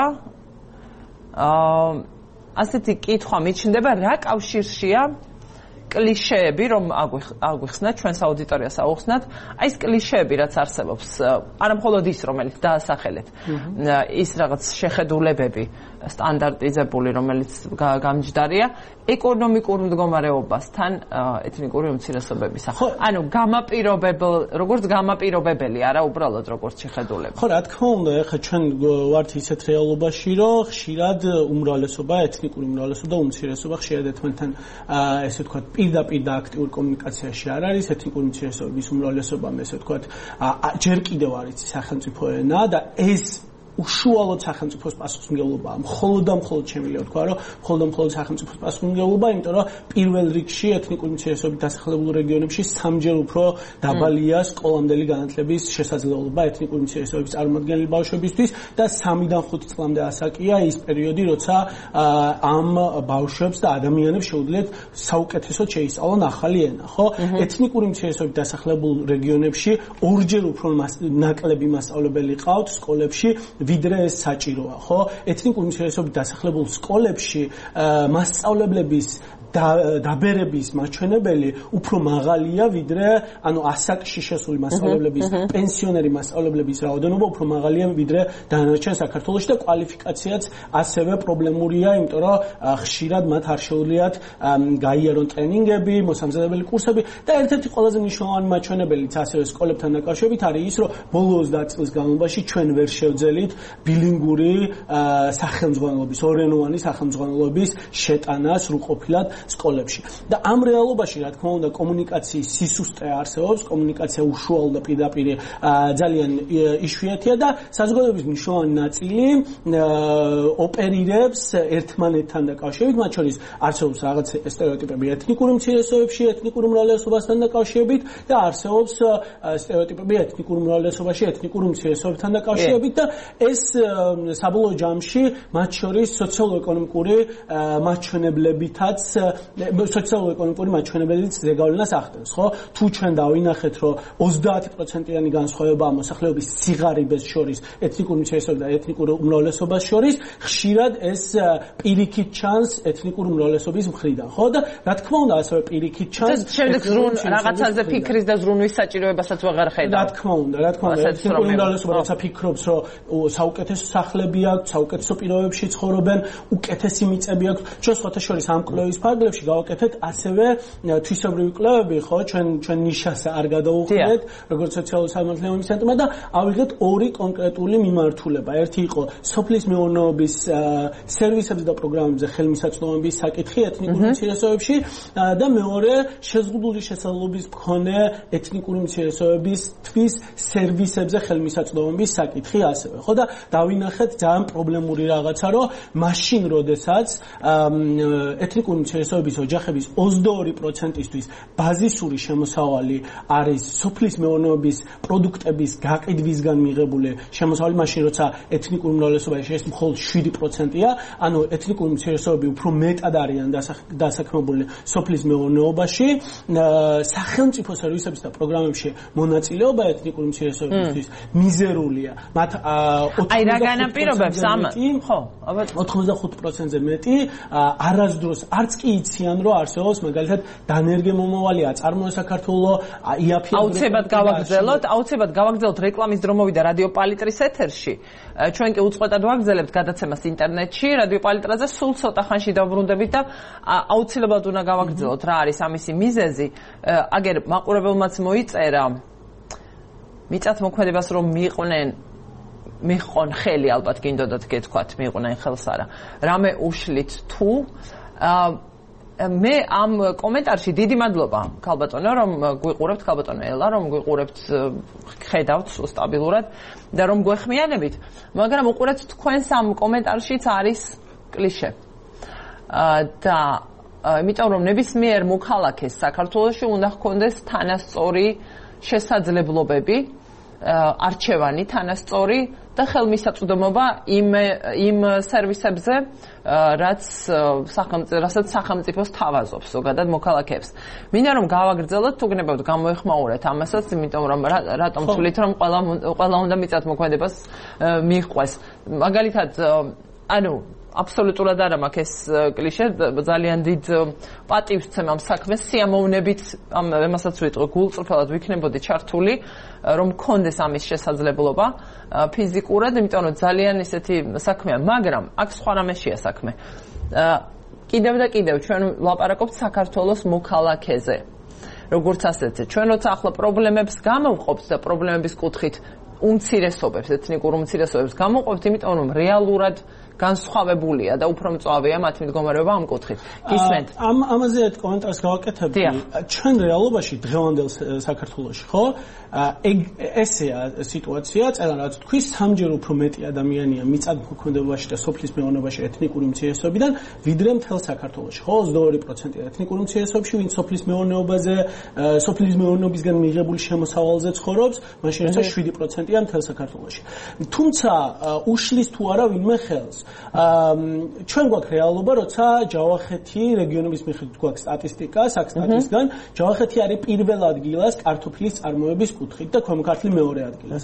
A: ასეთი კითხვა მიჩნდება რა კავშირშია კლიშეები, რომ აგვიხსნათ, ჩვენს აუდიტორიას აუხსნათ, აი ეს კლიშეები, რაც არსებობს, არა მხოლოდ ის, რომელიც დაასახელეთ, ის რაღაც შეხედულებები, სტანდარტიზებული, რომელიც გამჯდარია, ეკონომიკურ მდგომარეობასთან ეთნიკური უმცირესობების. ანუ გამაპირობებელ, როგორც გამაპირობებელი, არა უბრალოდ როგორც შეხედულება.
D: ხო, რა თქმა უნდა, ეხლა ჩვენ ვართ ისეთ რეალობაში, რომ ხშირად უმრავლესობა, ეთნიკური უმრავლესობა და უმცირესობა ხშირად ერთმანეთთან ესე ვთქვათ პირდაპირ და აქტიურ კომუნიკაციაში არ არის. ეთნიკური უმცირესობების უმრავლესობამ ესე ვთქვათ ჯერ კიდევ არის სახელმწიფო ენა და ეს უშუალოდ სახელმწიფოს პასუხისმგებლობაა. მხოლოდ და მხოლოდ შემიძლია ვთქვა, რომ მხოლოდ და მხოლოდ სახელმწიფოს პასუხისმგებლობაა, იმიტომ რომ პირველ რიგში ეთნიკური უმცირესობებით დასახლებულ რეგიონებში სამჯერ უფრო დაბალია სკოლამდელი განათლების შესაძლებლობა ეთნიკური უმცირესობების წარმომადგენელი ბავშვებისთვის და სამიდან ხუთი წლამდე ასაკია ის პერიოდი, როცა ამ ბავშვებს და ადამიანებს შეუძლიათ საუკეთესოდ შეისწავლონ ახალი ენა, ხო? ეთნიკური უმცირესობებით დასახლებულ რეგიონებში ორჯერ უფრო ნაკლები მასწავლებელი ყავთ სკოლებში, ვიდრე ეს საჭიროა, ხო? ეთნიკური უმცირესობებით დასახლებულ სკოლებში მასწავლებლების დაბერების მაჩვენებელი უფრო მაღალია, ვიდრე ანუ ასაკში შესული მასწავლებლების, პენსიონერი მასწავლებლების რაოდენობა უფრო მაღალია, ვიდრე დანარჩენ საქართველოში და კვალიფიკაციაც ასევე პრობლემურია, იმიტომ რომ ხშირად მათ არ შეუძლიათ გაიარონ ტრენინგები, მოსამზადებელი კურსები და ერთ-ერთი ყველაზე მნიშვნელოვანი მაჩვენებელიც ასევე სკოლებთან დაკავშირებით არის ის, რომ ბოლო ოცდაათ წლის განმავლობაში ჩვენ ვერ შევძელით ბილინგური სახელმძღვანელობის, ორენოვანი სახელმძღვანელობის შეტანას სრულყოფილად სკოლებში. და ამ რეალობაში, რა თქმა უნდა, კომუნიკაციის სისუსტე არსებობს, კომუნიკაცია უშუალო და პირდაპირ ძალიან იშვიათია და საზოგადოების მნიშვნელოვანი ნაწილი ოპერირებს ერთმანეთთან დაკავშირებით, მათ შორის არსებობს რაღაც სტერეოტიპები ეთნიკურ უმცირესობებში, ეთნიკურ უმრავლესობასთან დაკავშირებით და არსებობს სტერეოტიპები ეთნიკურ უმრავლესობაში, ეთნიკურ უმცირესობებთან დაკავშირებით და ეს საბოლოო ჯამში მათ შორის სოციალურ-ეკონომიკური მაჩვენებლებითაც სოციალურ-ეკონომიკური მაჩვენებელიც ზეგავლენას ახდენს, ხო? თუ ჩვენ დავინახეთ, რომ ოცდაათი პროცენტიანი განსხვავებაა მოსახლეობის სიღარიბეს შორის, ეთნიკურ უმცირესობებს და ეთნიკურ უმრავლესობას შორის, ხშირად ეს პირიქით ჩანს ეთნიკურ უმრავლესობის მხრიდან, ხო? და რა თქმა უნდა, ასევე პირიქით ჩანს
A: შემდეგ რაღაცაზე ფიქრის და ზრუნვის საჭიროებასაც ვეღარ ხედავ.
D: რა თქმა უნდა, რა თქმა უნდა, ეთნიკური უმრავლესობა რაცა ფიქრობს, რომ საუკეთესო სახლები აქვს, საუკეთესო პირობებში ცხოვრობენ, უკეთესი მიწები აქვს, ჩვენ სხვათა შორის ამ კვლევის ფარგლებში გავაკეთეთ ასევე თვისებრივი კვლევები, ხო, ჩვენ ჩვენ ნიშას არ გადავუხდეთ, როგორც სოციალური სამართლებრივი ცენტრმა და ავიღეთ ორი კონკრეტული მიმართულება. ერთი იყო სოფლის მეურნეობის სერვისებზე და პროგრამებზე ხელმისაწვდომობის საკითხი ეთნიკურ უმცირესობებში და მეორე შეზღუდული შესაძლებლობის მქონე ეთნიკური უმცირესობებისთვის სერვისებზე ხელმისაწვდომობის საკითხი ასევე. ხო და დავინახეთ ძალიან პრობლემური რაღაცა, რომ მაშინ, როდესაც ეთნიკური უმცირესობების ოჯახების ოცდაორი პროცენტისთვის ბაზისური შემოსავალი არის სოფლის მეურნეობის პროდუქტების გაყიდვისგან მიღებული შემოსავალი, მაშინ როცა ეთნიკური უმრავლესობაში ეს მხოლოდ შვიდი პროცენტია, ანუ ეთნიკური უმცირესობები უფრო მეტად არიან დასაქმებული სოფლის მეურნეობაში, სახელმწიფო სერვისების და პროგრამებში მონაწილეობა ეთნიკური უმცირესობებისთვის მიზერულია. მათ
A: აი რა განაპირობებს ამ ხო, ალბათ
D: ოცდახუთ პროცენტზე მეტი არასდროს არც კი იციან, რომ არსებობს მაგალითად დანერგე მომავალი აწარმოა საქართველოს იაფი
A: აუცილებლად გავაგრძელოთ, აუცილებლად გავაგრძელოთ რეკლამის დრო მოვიდა რადიო პალიტრის ეთერში. ჩვენ კი უწყვეტად ვაგრძელებთ გადაცემას ინტერნეტში, რადიო პალიტრაზე სულ ცოტა ხანში დავბრუნდებით და აუცილებლად უნდა გავაგრძელოთ რა არის ამისი მიზეზი. აგერ მაყურებელმაც მოიწერა მიწათ მოქმედებას რომ მიიყვნენ მიხონ ხელი ალბათ გინდოდათ გეთქვათ მიიყვნენ ხელს არა. რამე უშლით თუ მე ამ კომენტარში დიდი მადლობა ქალბატონო რომ გვიყურებთ ქალბატონო ელა რომ გვიყურებთ ხედავთ სტაბილურად და რომ გვეხმიანებით, მაგრამ უყურეთ თქვენს ამ კომენტარშიც არის კლიშე. და იმიტომ რომ ნებისმიერ მოქალაქეს საქართველოში უნდა ჰქონდეს თანასწორი შესაძლებლობები, არჩევანი თანასწორი და ხელმისაწვდომობა იმ იმ სერვისებზე, რაც სახელმწიფო, რასაც სახელმწიფოს თავაზობს ზოგადად მოქალაქეებს. მინდა რომ გავაგრძელოთ, თუ გნებავთ გამოეხმაურეთ ამასაც, იმიტომ რომ რატომ თვლით რომ ყველა ყველა უნდა მიწათ მოქმედებას მიიღყვეს. მაგალითად, ანუ აბსოლუტურად არ მაქვს ეს კლიშე, ძალიან დიდ პატივს ვცემ ამ საქმეს, სიამოვნებით ამ ემასაც ვიტყვი, გულწრფელად ვიქნებოდი ჩართული, რომ მქონდეს ამის შესაძლებლობა ფიზიკურად, იმიტომ რომ ძალიან ისეთი საქმეა, მაგრამ აქ სხვა რამეშია საქმე. კიდევ და კიდევ ჩვენ ვლაპარაკობთ საქართველოს მოქალაქეზე. როგორც ასეთი, ჩვენ როცა ახლა პრობლემებს გამოვყოფთ და პრობლემების კუთხით უმცირესობებს, ეთნიკურ უმცირესობებს გამოვყოფთ, იმიტომ რომ რეალურად განსხვავებულია და უფრო მწვავეა მათი მდგომარეობა ამ კუთხით. გისმენთ?
D: ამ ამაზე ერთ კომენტარს გავაკეთებდი. ჩვენ რეალობაში დღევანდელ საქართველოში, ხო? ესეა სიტუაცია, წელან რაც თქვი, სამჯერ უფრო მეტი ადამიანია მიწად მოქმედებაში და სოფლის მეურნეობაში ეთნიკური უმცირესობიდან, ვიდრე მთელ საქართველოში. ხო, ოცდაორი პროცენტია ეთნიკური უმცირესობებში, ვინც სოფლის მეურნეობაზე, სოფლის მეურნეობისგან მიღებული შემოსავალზე ცხოვრობს, მაშინ როცა შვიდი პროცენტია მთელ საქართველოში. თუმცა უშლის თუ არა ვინმე ხელს. ჩვენ გვაქვს რეალობა, როცა ჯავახეთი რეგიონების მიხედვით გვაქვს სტატისტიკა, საქსტატისგან, ჯავახეთი არის პირველ ადგილას კარტოფილის წარმოების კუთხით და ქვემო ქართლი მეორე ადგილას.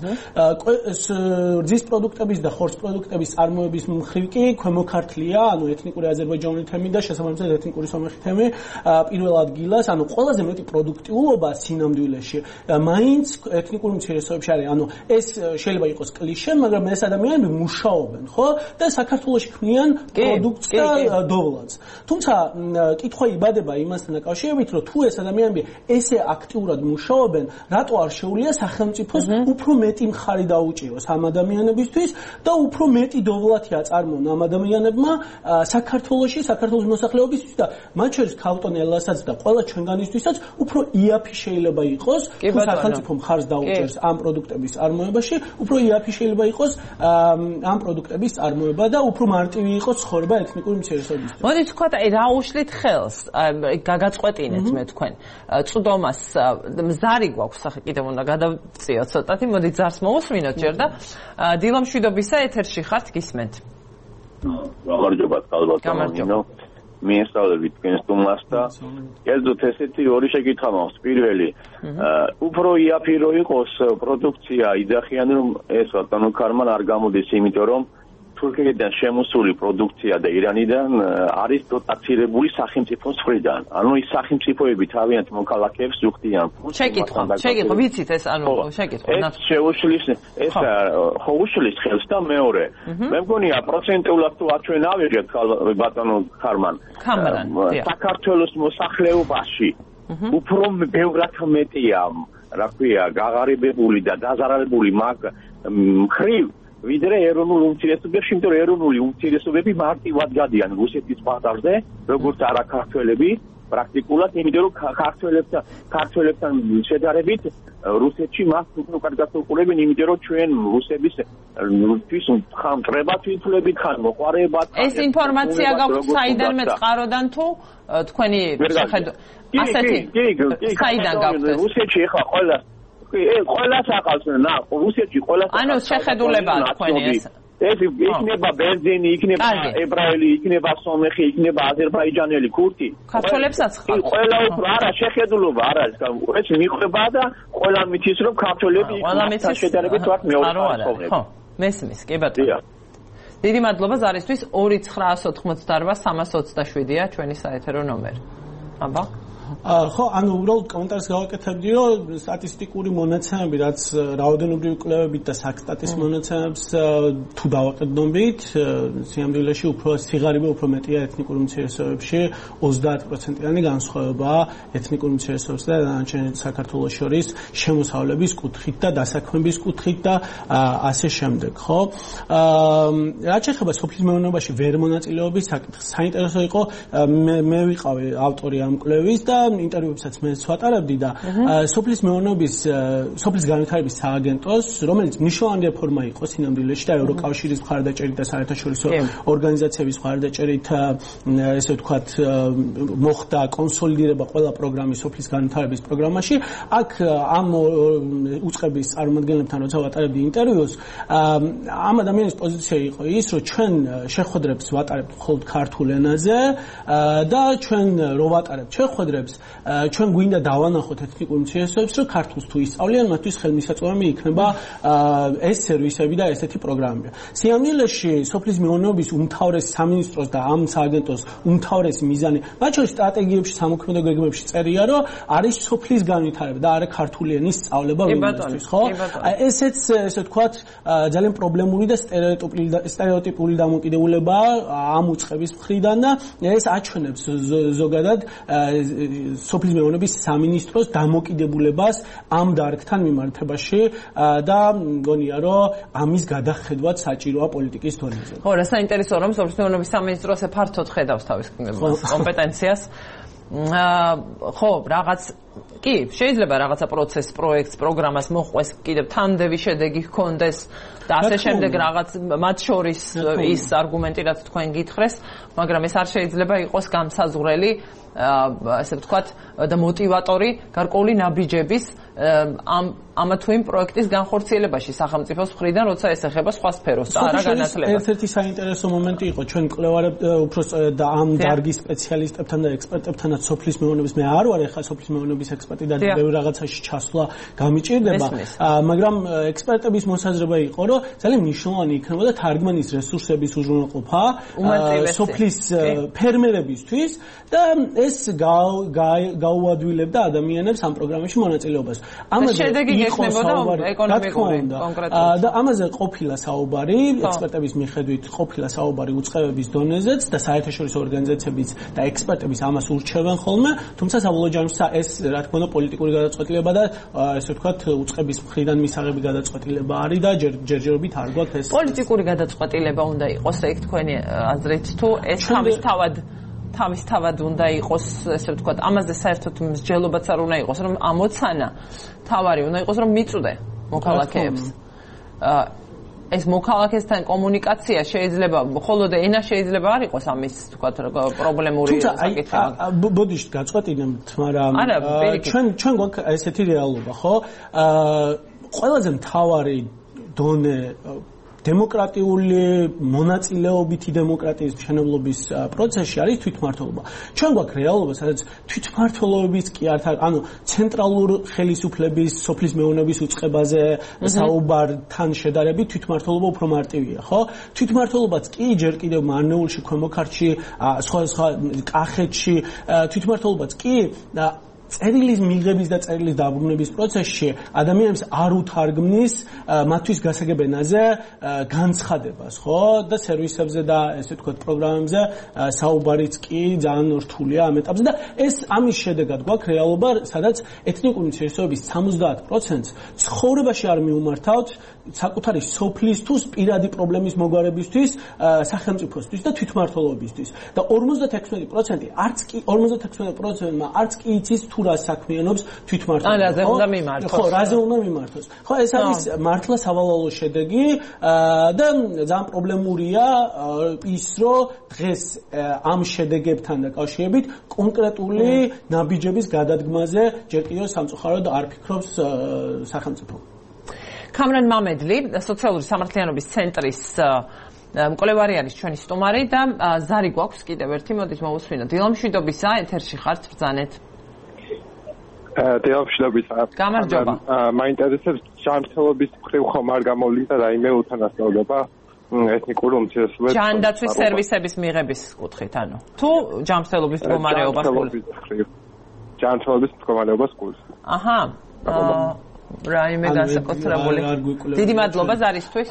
D: რძის პროდუქტების და ხორცის პროდუქტების წარმოების მხრივ კი ქვემო ქართლია, ანუ ეთნიკური აზერბაიჯანული თემი და შესაბამისად ეთნიკური სომეხი თემი პირველ ადგილას, ანუ ყველაზე მეტი პროდუქტიულობა სინამდვილეში მაინც ეთნიკური უმცირესობებში არის. ანუ ეს შეიძლება იყოს კლიშე, მაგრამ ეს ადამიანები მუშაობენ, ხო? და საქართველოში ქმნიან პროდუქტს და დოვლადს. თუმცა კითხვა იბადება იმასთან დაკავშირებით, რომ თუ ეს ადამიანები ესე აქტიურად მუშაობენ, რატო არ შეუძლია სახელმწიფოს უფრო მეტი მხარი დაუჭიროს ამ ადამიანებისთვის და უფრო მეტი დოვლათი აწარმოონ ამ ადამიანებმა საქართველოში, საქართველოს მოსახლეობისთვის და მათ შორის ქალბატონ ელასაც და ყველა ჩვენგანისთვისაც უფრო იაფი შეიძლება იყოს, თუ სახელმწიფო მხარს დაუჭერს ამ პროდუქტების წარმოებაში, უფრო იაფი შეიძლება იყოს ამ პროდუქტების წარმოება და უფრო მარტივი იყოს ცხოვრება ეთნიკური უმცირესობისთვის.
A: მოდით ვთქვათ, აი რა უშლით ხელს, გაგაწყვეტინეთ მე თქვენ. წვდომას მზარი გვაქვს, ახლა კიდევ უნდა გადავწიოთ ცოტათი, მოდით ზარს მოვუსმინოთ ჯერ და დილამშვიდობისა ეთერში ხართ, გისმენთ.
E: გამარჯობათ, ქალბატონო. მიესწავლებით თქვენ სტუმარს და კერძოდ ესეთი ორი შეკითხვა მაქვს. პირველი, უფრო იაფი რო იყოს პროდუქცია, იძახიან რომ ეს ბატონო ქარმან არ გამოდის, იმიტომ რომ თურქეთიდან შემოსული პროდუქცია და ირანიდან არის დოტაცირებული სახელმწიფოს მხრიდან. ანუ ის სახელმწიფოები თავიანთ მოქალაქეებს უხდიან ფულს.
A: შეკითხვა, შეკითხვა, ვიცით ეს, ანუ შეკითხვა.
E: ეს შეუშლის, ეს ხო უშლის ხელს და მეორე. მე მგონია პროცენტულად თუ აჩვენ ავიღეთ ბატონო ხარმან.
A: ხამრან, დიახ.
E: საქართველოს მოსახლეობაში უფრო ბევრად მეტია, რა ქვია, გაღარიბებული და დაზარალებული მაგ მხრივ ვიდრე ეროვნულ უმცირესობებში, იმიტომ რომ ეროვნული უმცირესობები მარტივად გადიან რუსეთის ბაზარზე, როგორც არა ქართველები, პრაქტიკულად, იმიტომ რომ ქართველებთან ქართველებთან შედარებით რუსეთში მას უფრო კარგად უყურებენ, იმიტომ რომ ჩვენ რუსების რუსთვის ხამტრებად ვიფლებით, ხან მოყარებად.
A: ეს ინფორმაცია გაქვთ საიდანმე წყაროდან თუ თქვენი შეხედვა ასეთი საიდან გაქვთ?
E: რუსეთში ახლა ყველა ყველას აყავს ნა რუსეთში ყველას
A: ანუ შეხედულებაა თქვენი ეს
E: ეს იქნება ბენზინი, იქნება ებრაელი, იქნება სომეხი, იქნება აზერბაიჯანელი, ქურთი.
A: ქართველებსაც ხარ.
E: ყველა უფრო არა შეხედულობა არა ეს ეს მიყვება და ყველა მითის რომ ქართველები იქნება შედარებით ვართ მეორე ხაზოვნები.
A: ხო, მესმის, კი ბატონო. დიდი მადლობა ზარისთვის ორი ცხრა ოთხმოცდაოთხ სამას ოცდაშვიდია ჩვენი საეთერო ნომერი. აბა
D: ხო, ანუ უბრალოდ კომენტარს გავაკეთებდი, რომ სტატისტიკური მონაცემები, რაც რაოდენობრივი კვლევებით და საკსტატის მონაცემებს თუ დავაყენდებით, სიამდილეში უფრო სიღარიბე უფრო მეტია ეთნიკურ უმცირესობებში, ოცდაათ პროცენტიანი განსხვავებაა ეთნიკურ უმცირესობებს და დანარჩენ საქართველოს შორის შემოსავლების კუთხით და დასაქმების კუთხით და ასე შემდეგ, ხო? რაც შეეხება სოფლის მეურნეობაში ვერ მონაწილეობის საკითხს, საინტერესო იყო მე ვიყავი ავტორი ამ კვლევის და ინტერვიუებსაც მეც ვატარებდი და სოფლის მეურნეობის სოფლის განვითარების სააგენტოს, რომელიც მნიშვნელოვანი რეფორმა იყო სინამდვილეში და ევროკავშირის მხარდაჭერით და საერთაშორისო ორგანიზაციების მხარდაჭერით, ესე ვთქვათ, მოხდა კონსოლიდირება ყველა პროგრამის სოფლის განვითარების პროგრამაში. აქ ამ უწყების წარმომადგენლებთან როცა ვატარებდი ინტერვიუს, ამ ადამიანის პოზიცია იყო ის, რომ ჩვენ შეხვედრებს ვატარებთ მხოლოდ ქართულ ენაზე და ჩვენ რო ვატარებთ შეხვედრებს ჩვენ გვინდა დავანახოთ ეთნიკურ უმცირესობებს, რომ ქართულს თუ ისწავლიან, მათთვის ხელმისაწვდომი იქნება ეს სერვისები და ესეთი პროგრამები. სიამილეში სოფლის მეურნეობის უმთავრეს სამინისტროს და ამ სააგენტოს უმთავრესი მიზანი, მათ შორის სტრატეგიებში, სამოქმედო გეგმებში წერია, რომ არის სოფლის განვითარება და არა ქართული ენის სწავლება ვინმესთვის, ხო? ესეც ესე ვთქვათ, ძალიან პრობლემური და სტერეოტიპული დამოკიდებულებაა ამ უწყების მხრიდან და ეს აჩვენებს ზოგადად სოფლის მეურნეობის სამინისტროს დამოკიდებულებას ამ დარგთან მიმართებაში და მგონია რომ ამის გადახედვაც საჭიროა პოლიტიკის დონეზე.
A: ხო, რა საინტერესოა რომ სოფლის მეურნეობის სამინისტრო ასე ფართოდ ხედავს თავის კომპეტენციას. ხო, რაღაც კი, შეიძლება რაღაცა პროცესს, პროექტს, პროგრამას მოყვეს, კიდევ თანდევი შედეგი ჰქონდეს და ასე შემდეგ რაღაც მათ შორის ის არგუმენტი რაც თქვენ გითხრეს, მაგრამ ეს არ შეიძლება იყოს განსაზღვრელი ასე ვთქვათ და მოტივატორი გარკვეული ნაბიჯების ამ ამა თუ იმ პროექტის განხორციელებაში სახელმწიფოს მხრიდან, როცა ეს ეხება სხვა სფეროს და არა განათლებას.
D: ერთ-ერთი საინტერესო მომენტი იყო ჩვენ კვლევარებ უბრალოდ და ამ დარგის სპეციალისტებთან და ექსპერტებთანაც სოფლის მეურნეობის მე არ ვარ ახლა სოფლის მეურნეობის ექსპერტი და ბევრ რაღაცაში ჩასვლა გამიჭირდება, მაგრამ ექსპერტების მოსაზრება იყო, რომ ძალიან მნიშვნელოვანი იქნებოდა თარგმანის რესურსების უზრუნველყოფა სოფლის ფერმერებისთვის და ეს გაუადვილებდა ადამიანებს ამ პროგრამაში მონაწილეობას.
A: ამაზე იყო საუბარი ეკონომიკური კონკრეტულად
D: და ამაზე ყოფილა საუბარი ექსპერტების მიხედვით ყოფილა საუბარი უწყებების დონეზეც და საერთაშორისო ორგანიზაციების და ექსპერტების ამას ურჩევენ ხოლმე, თუმცა საბოლოო ჯამში ეს რა თქმა უნდა პოლიტიკური გადაწყვეტილება და ესე ვთქვათ უწყების მხრიდან მისაღები გადაწყვეტილება არის და ჯერჯერობით არ გვაქვს ეს
A: პოლიტიკური გადაწყვეტილება უნდა იყოს ეგ თქვენი აზრით თუ ეს თავისთავად თავისთავად უნდა იყოს, ესე ვთქვათ, ამაზე საერთოდ მსჯელობაც არ უნდა იყოს, რომ ამოცანა თავარი უნდა იყოს, რომ მიწვდე მოქალაქეებს. ეს მოქალაქესთან კომუნიკაცია შეიძლება, მხოლოდ ენა შეიძლება არ იყოს ამის, ვთქვათ, პრობლემური საკითხი.
D: ბოდიშ გაწყვეტინებთ, მაგრამ ჩვენ ჩვენ გვაქვს ესეთი რეალობა, ხო? ყველაზე მთავარი დონე დემოკრატიული მონაწილეობითი დემოკრატიის მშენებლობის პროცესში არის თვითმმართველობა. ჩვენ გვაქვს რეალობა, სადაც თვითმმართველობის კი არ თან, ანუ ცენტრალურ ხელისუფლების, სოფლის მეურნეობის უწყებაზე საუბართან შედარებით თვითმმართველობა უფრო მარტივია, ხო? თვითმმართველობაც კი ჯერ კიდევ მარნეულში, ქვემო ქართლში, სხვა სხვა კახეთში თვითმმართველობაც კი წერილის მიღების და წერილის დაბრუნების პროცესში ადამიანებს არ უთარგმნის მათთვის გასაგებ ენაზე განცხადებას, ხო? და სერვისებზე და ესე ვთქვათ პროგრამებზე საუბარიც კი ძალიან რთულია ამ ეტაპზე და ეს ამის შედეგად გვაქვს რეალობა, სადაც ეთნიკური უმცირესობების სამოცდაათ პროცენტს ცხოვრებაში არ მიუმართავთ საკუთარი სოფლის თუ პირადი პრობლემის მოგვარებისთვის, სახელმწიფოსთვის და თვითმმართველობისთვის. და ორმოცდაექვსმეტი პროცენტი არც კი ორმოცდაექვსმეტი პროცენტმა არც კი იცის თუ რა საქმიანობს თვითმმართველობა.
A: ან რაზე უნდა მიმართოს.
D: ხო, რაზე უნდა მიმართოს. ხო, ეს არის მართლა სავალალო შედეგი და ძალიან პრობლემურია ის, რომ დღეს ამ შედეგებთან დაკავშირებით კონკრეტული ნაბიჯების გადადგმაზე ჯერ კიდევ სამწუხაროდ არ ფიქრობს სახელმწიფო.
A: კამრან მამედლი, სოციალური სამართლიანობის ცენტრის მკვლევარი არის ჩვენი სტუმარი და ზარი გვაქვს კიდევ ერთი, მოდით მოვუსმინოთ. დილამშვიდობისა, ეთერში ხართ, ბრძანეთ.
F: დილამშვიდობისა.
A: გამარჯობა.
F: მაინტერესებს ჯანმრთელობის მხრივ ხომ არ გამოვლინდა რაიმე უთანასწორობა ეთნიკური უმცირესობების
A: ჯანდაცვის სერვისების მიღების კუთხით, ანუ თუ ჯანმრთელობის მდგომარეობას გულისხმობთ.
F: ჯანმრთელობის მდგომარეობას გულისხმობთ.
A: აჰა. რაიმე განსაკუთრებული. დიდი მადლობა ზარისთვის.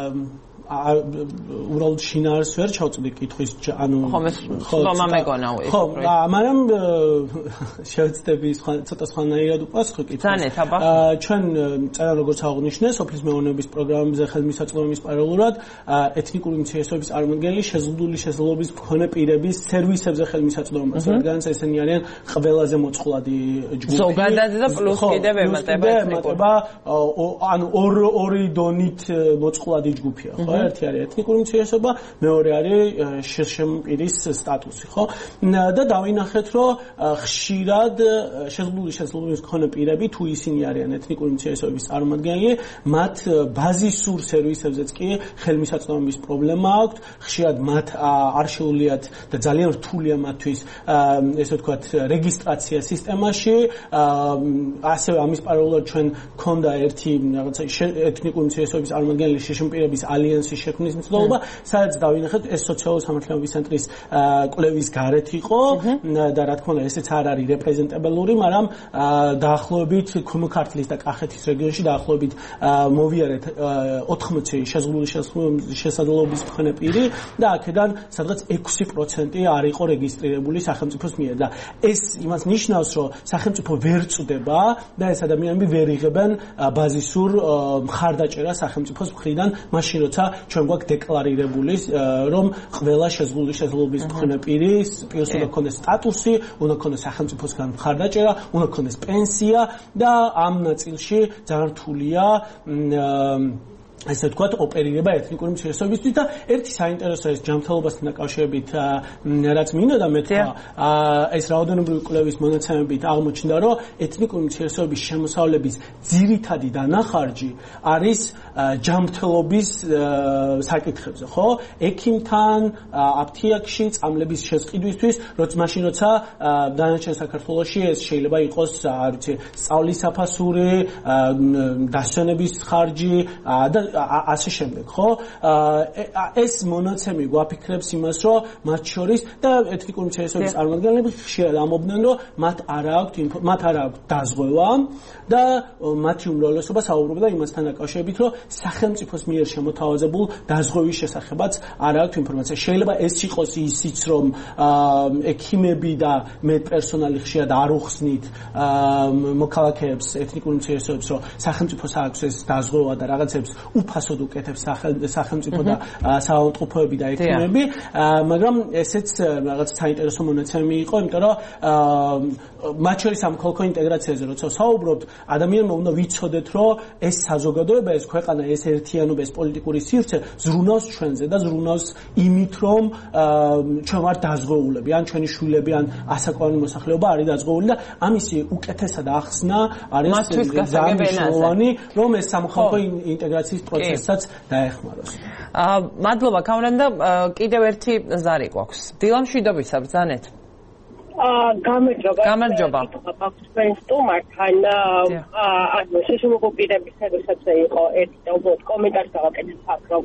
D: უბრალოდ შინაარს ვერ ჩავწვდი კითხვის, ანუ
A: ხო, ხომ მეგონა ის.
D: ხო, მაგრამ შევეცდები ცოტა სხვანაირად უპასუხო კითხვას.
A: ძანეთ, აბა.
D: ჩვენ წერა როგორც აღნიშნე, სოფლის მეურნეობის პროგრამებზე ხელმისაწვდომის პარალელურად ეთნიკური უმცირესობების წარმომადგენელი შეზღუდული შესაძლებლობის მქონე პირების სერვისებზე ხელმისაწვდომას, რადგანაც ესენი არიან ყველაზე მოწყვლადი ჯგუფი.
A: ზოგადად და პლუს კიდევ ემატება ეთნიკურ.
D: ანუ ორი დონით მოწყვლადი ჯგუფია, ხო? ერთი არის ეთნიკური უმცირესობა, მეორე არის შერშემპირის სტატუსი, ხო? და დავინახეთ, რომ ხშირად შეზღუდული შესაძლებლობის მქონე პირები, თუ ისინი არიან ეთნიკური უმცირესობების წარმომადგენელი, მათ ბაზისურ სერვისებზეც კი ხელმისაწვდომების პრობლემა აქვთ, ხშირად მათ არ შეუძლიათ და ძალიან რთულია მათთვის ესე ვთქვათ რეგისტრაცია სისტემაში, ასევე ამის პარალელურად ჩვენ გქონდა ერთი რაღაცა ეთნიკური უმცირესობების წარმომადგენელი შერშემპირების ალიანსი შექმნის მცდელობა, სადაც დავინახეთ ეს სოციალური სამართლიანობის ცენტრის კვლევის გარეთ იყო და რა თქმა უნდა ესეც არ არის რეპრეზენტაბელური, მაგრამ დაახლოებით ქვემო ქართლის და კახეთის რეგიონში დაახლოებით მოვიარეთ ოთხმოცი შეზღუდული შესაძლებლობის მქონე პირი და აქედან სადღაც ექვსი პროცენტი არ იყო რეგისტრირებული სახელმწიფოს მიერ და ეს იმას ნიშნავს, რომ სახელმწიფო ვერ წვდება და ეს ადამიანები ვერ იღებენ ბაზისურ მხარდაჭერას სახელმწიფოს მხრიდან, მაშინ როცა ჩვენ გვაქვს დეკლარირებული, რომ ყველა შეზღუდული შესაძლებლობის მქონე პირის პირს უნდა ქონდეს სტატუსი, უნდა ქონდეს სახელმწიფოსგან მხარდაჭერა, უნდა ქონდეს პენსია და ამ ნაწილში ძალიან რთულია ესე ვთქვათ, ოპერირება ეთნიკური უმცირესობისთვის და ერთი საინტერესო ეს ჯანმრთელობასთან დაკავშირებით რაც მინდოდა მეთქვა, ეს რაოდენობრივი კვლევის მონაცემებით აღმოჩნდა, რომ ეთნიკური უმცირესობების შემოსავლების ძირითადი დანახარჯი არის ჯანმრთელობის საკითხებზე, ხო? ექიმთან, აფთიაქში, წამლების შესყიდვისთვის, როცა მაშინ როცა დანარჩენ საქართველოში ეს შეიძლება იყოს, არ ვიცი, სწავლის საფასური, დასვენების ხარჯი და ასე შემდეგ, ხო? ეს მონაცემი გვაფიქრებს იმას, რომ მათ შორის და ეთნიკური უმცირესობების წარმომადგენლები ხშირად ამბობდნენ, რომ მათ არ აქვთ მათ არ აქვთ დაზღვევა და მათი უმრავლესობა საუბრობდა იმასთან დაკავშირებით, რომ სახელმწიფოს მიერ შემოთავაზებულ დაზღვევის შესახებაც არ აქვთ ინფორმაცია. შეიძლება ეს იყოს ისიც, რომ ექიმები და მედპერსონალი ხშირად არ უხსნით მოქალაქეებს ეთნიკურ უმცირესობებს, რომ სახელმწიფოს აქვს ეს დაზღვევა და რაღაცებს უფასოდ უკეთებს სახელმწიფო და საავადმყოფოები და ექიმები, მაგრამ ესეც რაღაც საინტერესო მონაცემი იყო, იმიტომ რომ მათ შორის ამ ხოლმე ინტეგრაციაზე როცა საუბრობთ, ადამიანმა უნდა ვიცოდეთ, რომ ეს საზოგადოება, ეს ქვეყანა, ეს ერთიანობა, ეს პოლიტიკური სივრცე ზრუნავს ჩვენზე და ზრუნავს იმით, რომ ჩვენ ვართ დაზღვეულები, ან ჩვენი შვილები, ან ასაკოვანი მოსახლეობა არის დაზღვეული და ამისი უკეთესად ახსნა არის ძალიან მნიშვნელოვანი, რომ ეს სამხალხო ინტეგრაციის პროცესსაც დაეხმაროს.
A: აა მადლობა კამრან და კიდევ ერთი ზარი გვაქვს. დილა მშვიდობისა ბრძანეთ.
G: აა გამარჯობა.
A: გამარჯობა.
G: ბაქს სტუმართან ანუ შეშმოგო პირების შესაძაც იყო ერთი და უბრალოდ კომენტარი გავაკეთე ფაქტობ.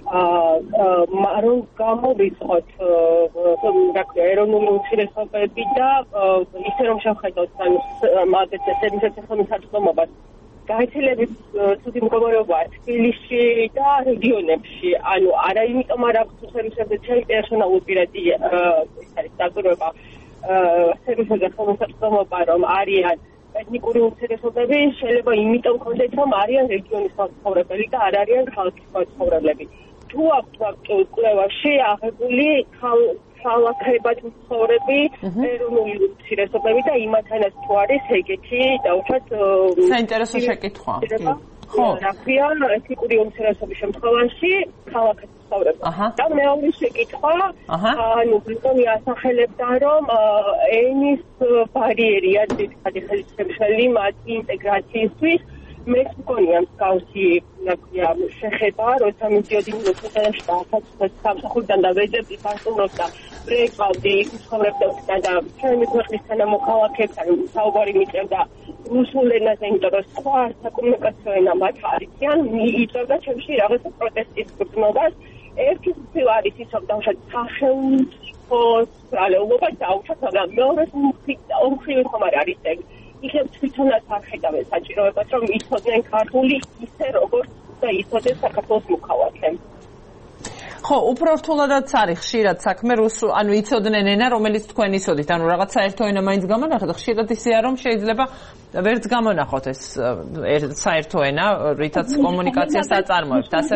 G: აა რომ გამოვიწყოთ რა ქვია ეროვნული უმცირესობები და ისე რომ შევხედოთ ანუ მაგეთ სერვისების ხელმისაწვდომობას გაერთიანების ცუდი მდგომარეობაა თბილისში და რეგიონებში ანუ არა იმიტომ არ აქვს სერვისები ჩემი პერსონალური პირადი ის არის დაკვირვება სერვისების ხელმისაწვდომობა რომ არიან ეთნიკური უმცირესობები შეიძლება იმიტომ კონდეთ რომ არიან რეგიონის მაცხოვრებელი და არ არიან ქალაქის მაცხოვრებლები თუ აქვს კვლევაში აღებული ქალაქებად მცხოვრები ეროვნული უმცირესობები და იმათანაც თუ არის ეგეთი დაუშვათ
A: საინტერესო შეკითხვა
G: ხო რა ქვია ეთნიკური უმცირესობის შემთხვევაში ქალაქის მცხოვრები და მეორე შეკითხვა ანუ ბრძოლი ასახელებდა რომ ენის ბარიერია ძირითადი ხელისუფლების მათი ინტეგრაციისთვის მე მგონია მსგავსი რა ქვია შეხება როცა მიდიოდი მოსახლეობაში და სამსახურიდან და ვეძებდი პასპორტს და პრეკლავდი ცხოვრებდა და ჩემი ქვეყნის თანამოქალაქეებთან საუბარი მიჭერდა რუსულ ენაზე იმიტომ რომ სხვა საკომუნიკაციო ენა მათ არიციან მიიწევდა ჩემში რაღაცა პროტესტის გრძნობას ერთი მხრივ არის ის რომ დავუშვათ სახელმწიფოს ბრალეულობა დავუშვათ მაგრამ მეორე მხრივ ხომ არ არის ეგ იქნებ თვითონაც არ ხედავენ საჭიროებას რომ იცოდნენ ქართული ისე როგორც და იცოდნენ საქართველოს მოქალაქე.
A: ხო, უფრო რთულადაც არის ხშირად საქმე რუსულ, ანუ იცოდნენ ენა, რომელიც თქვენ იცოდით, ანუ რაღაც საერთო ენა მაინც გამონახეთ, ხშირად ისეა რომ შეიძლება ვერც გამონახოთ ეს საერთო ენა, რითაც კომუნიკაციას აწარმოებთ, ასე.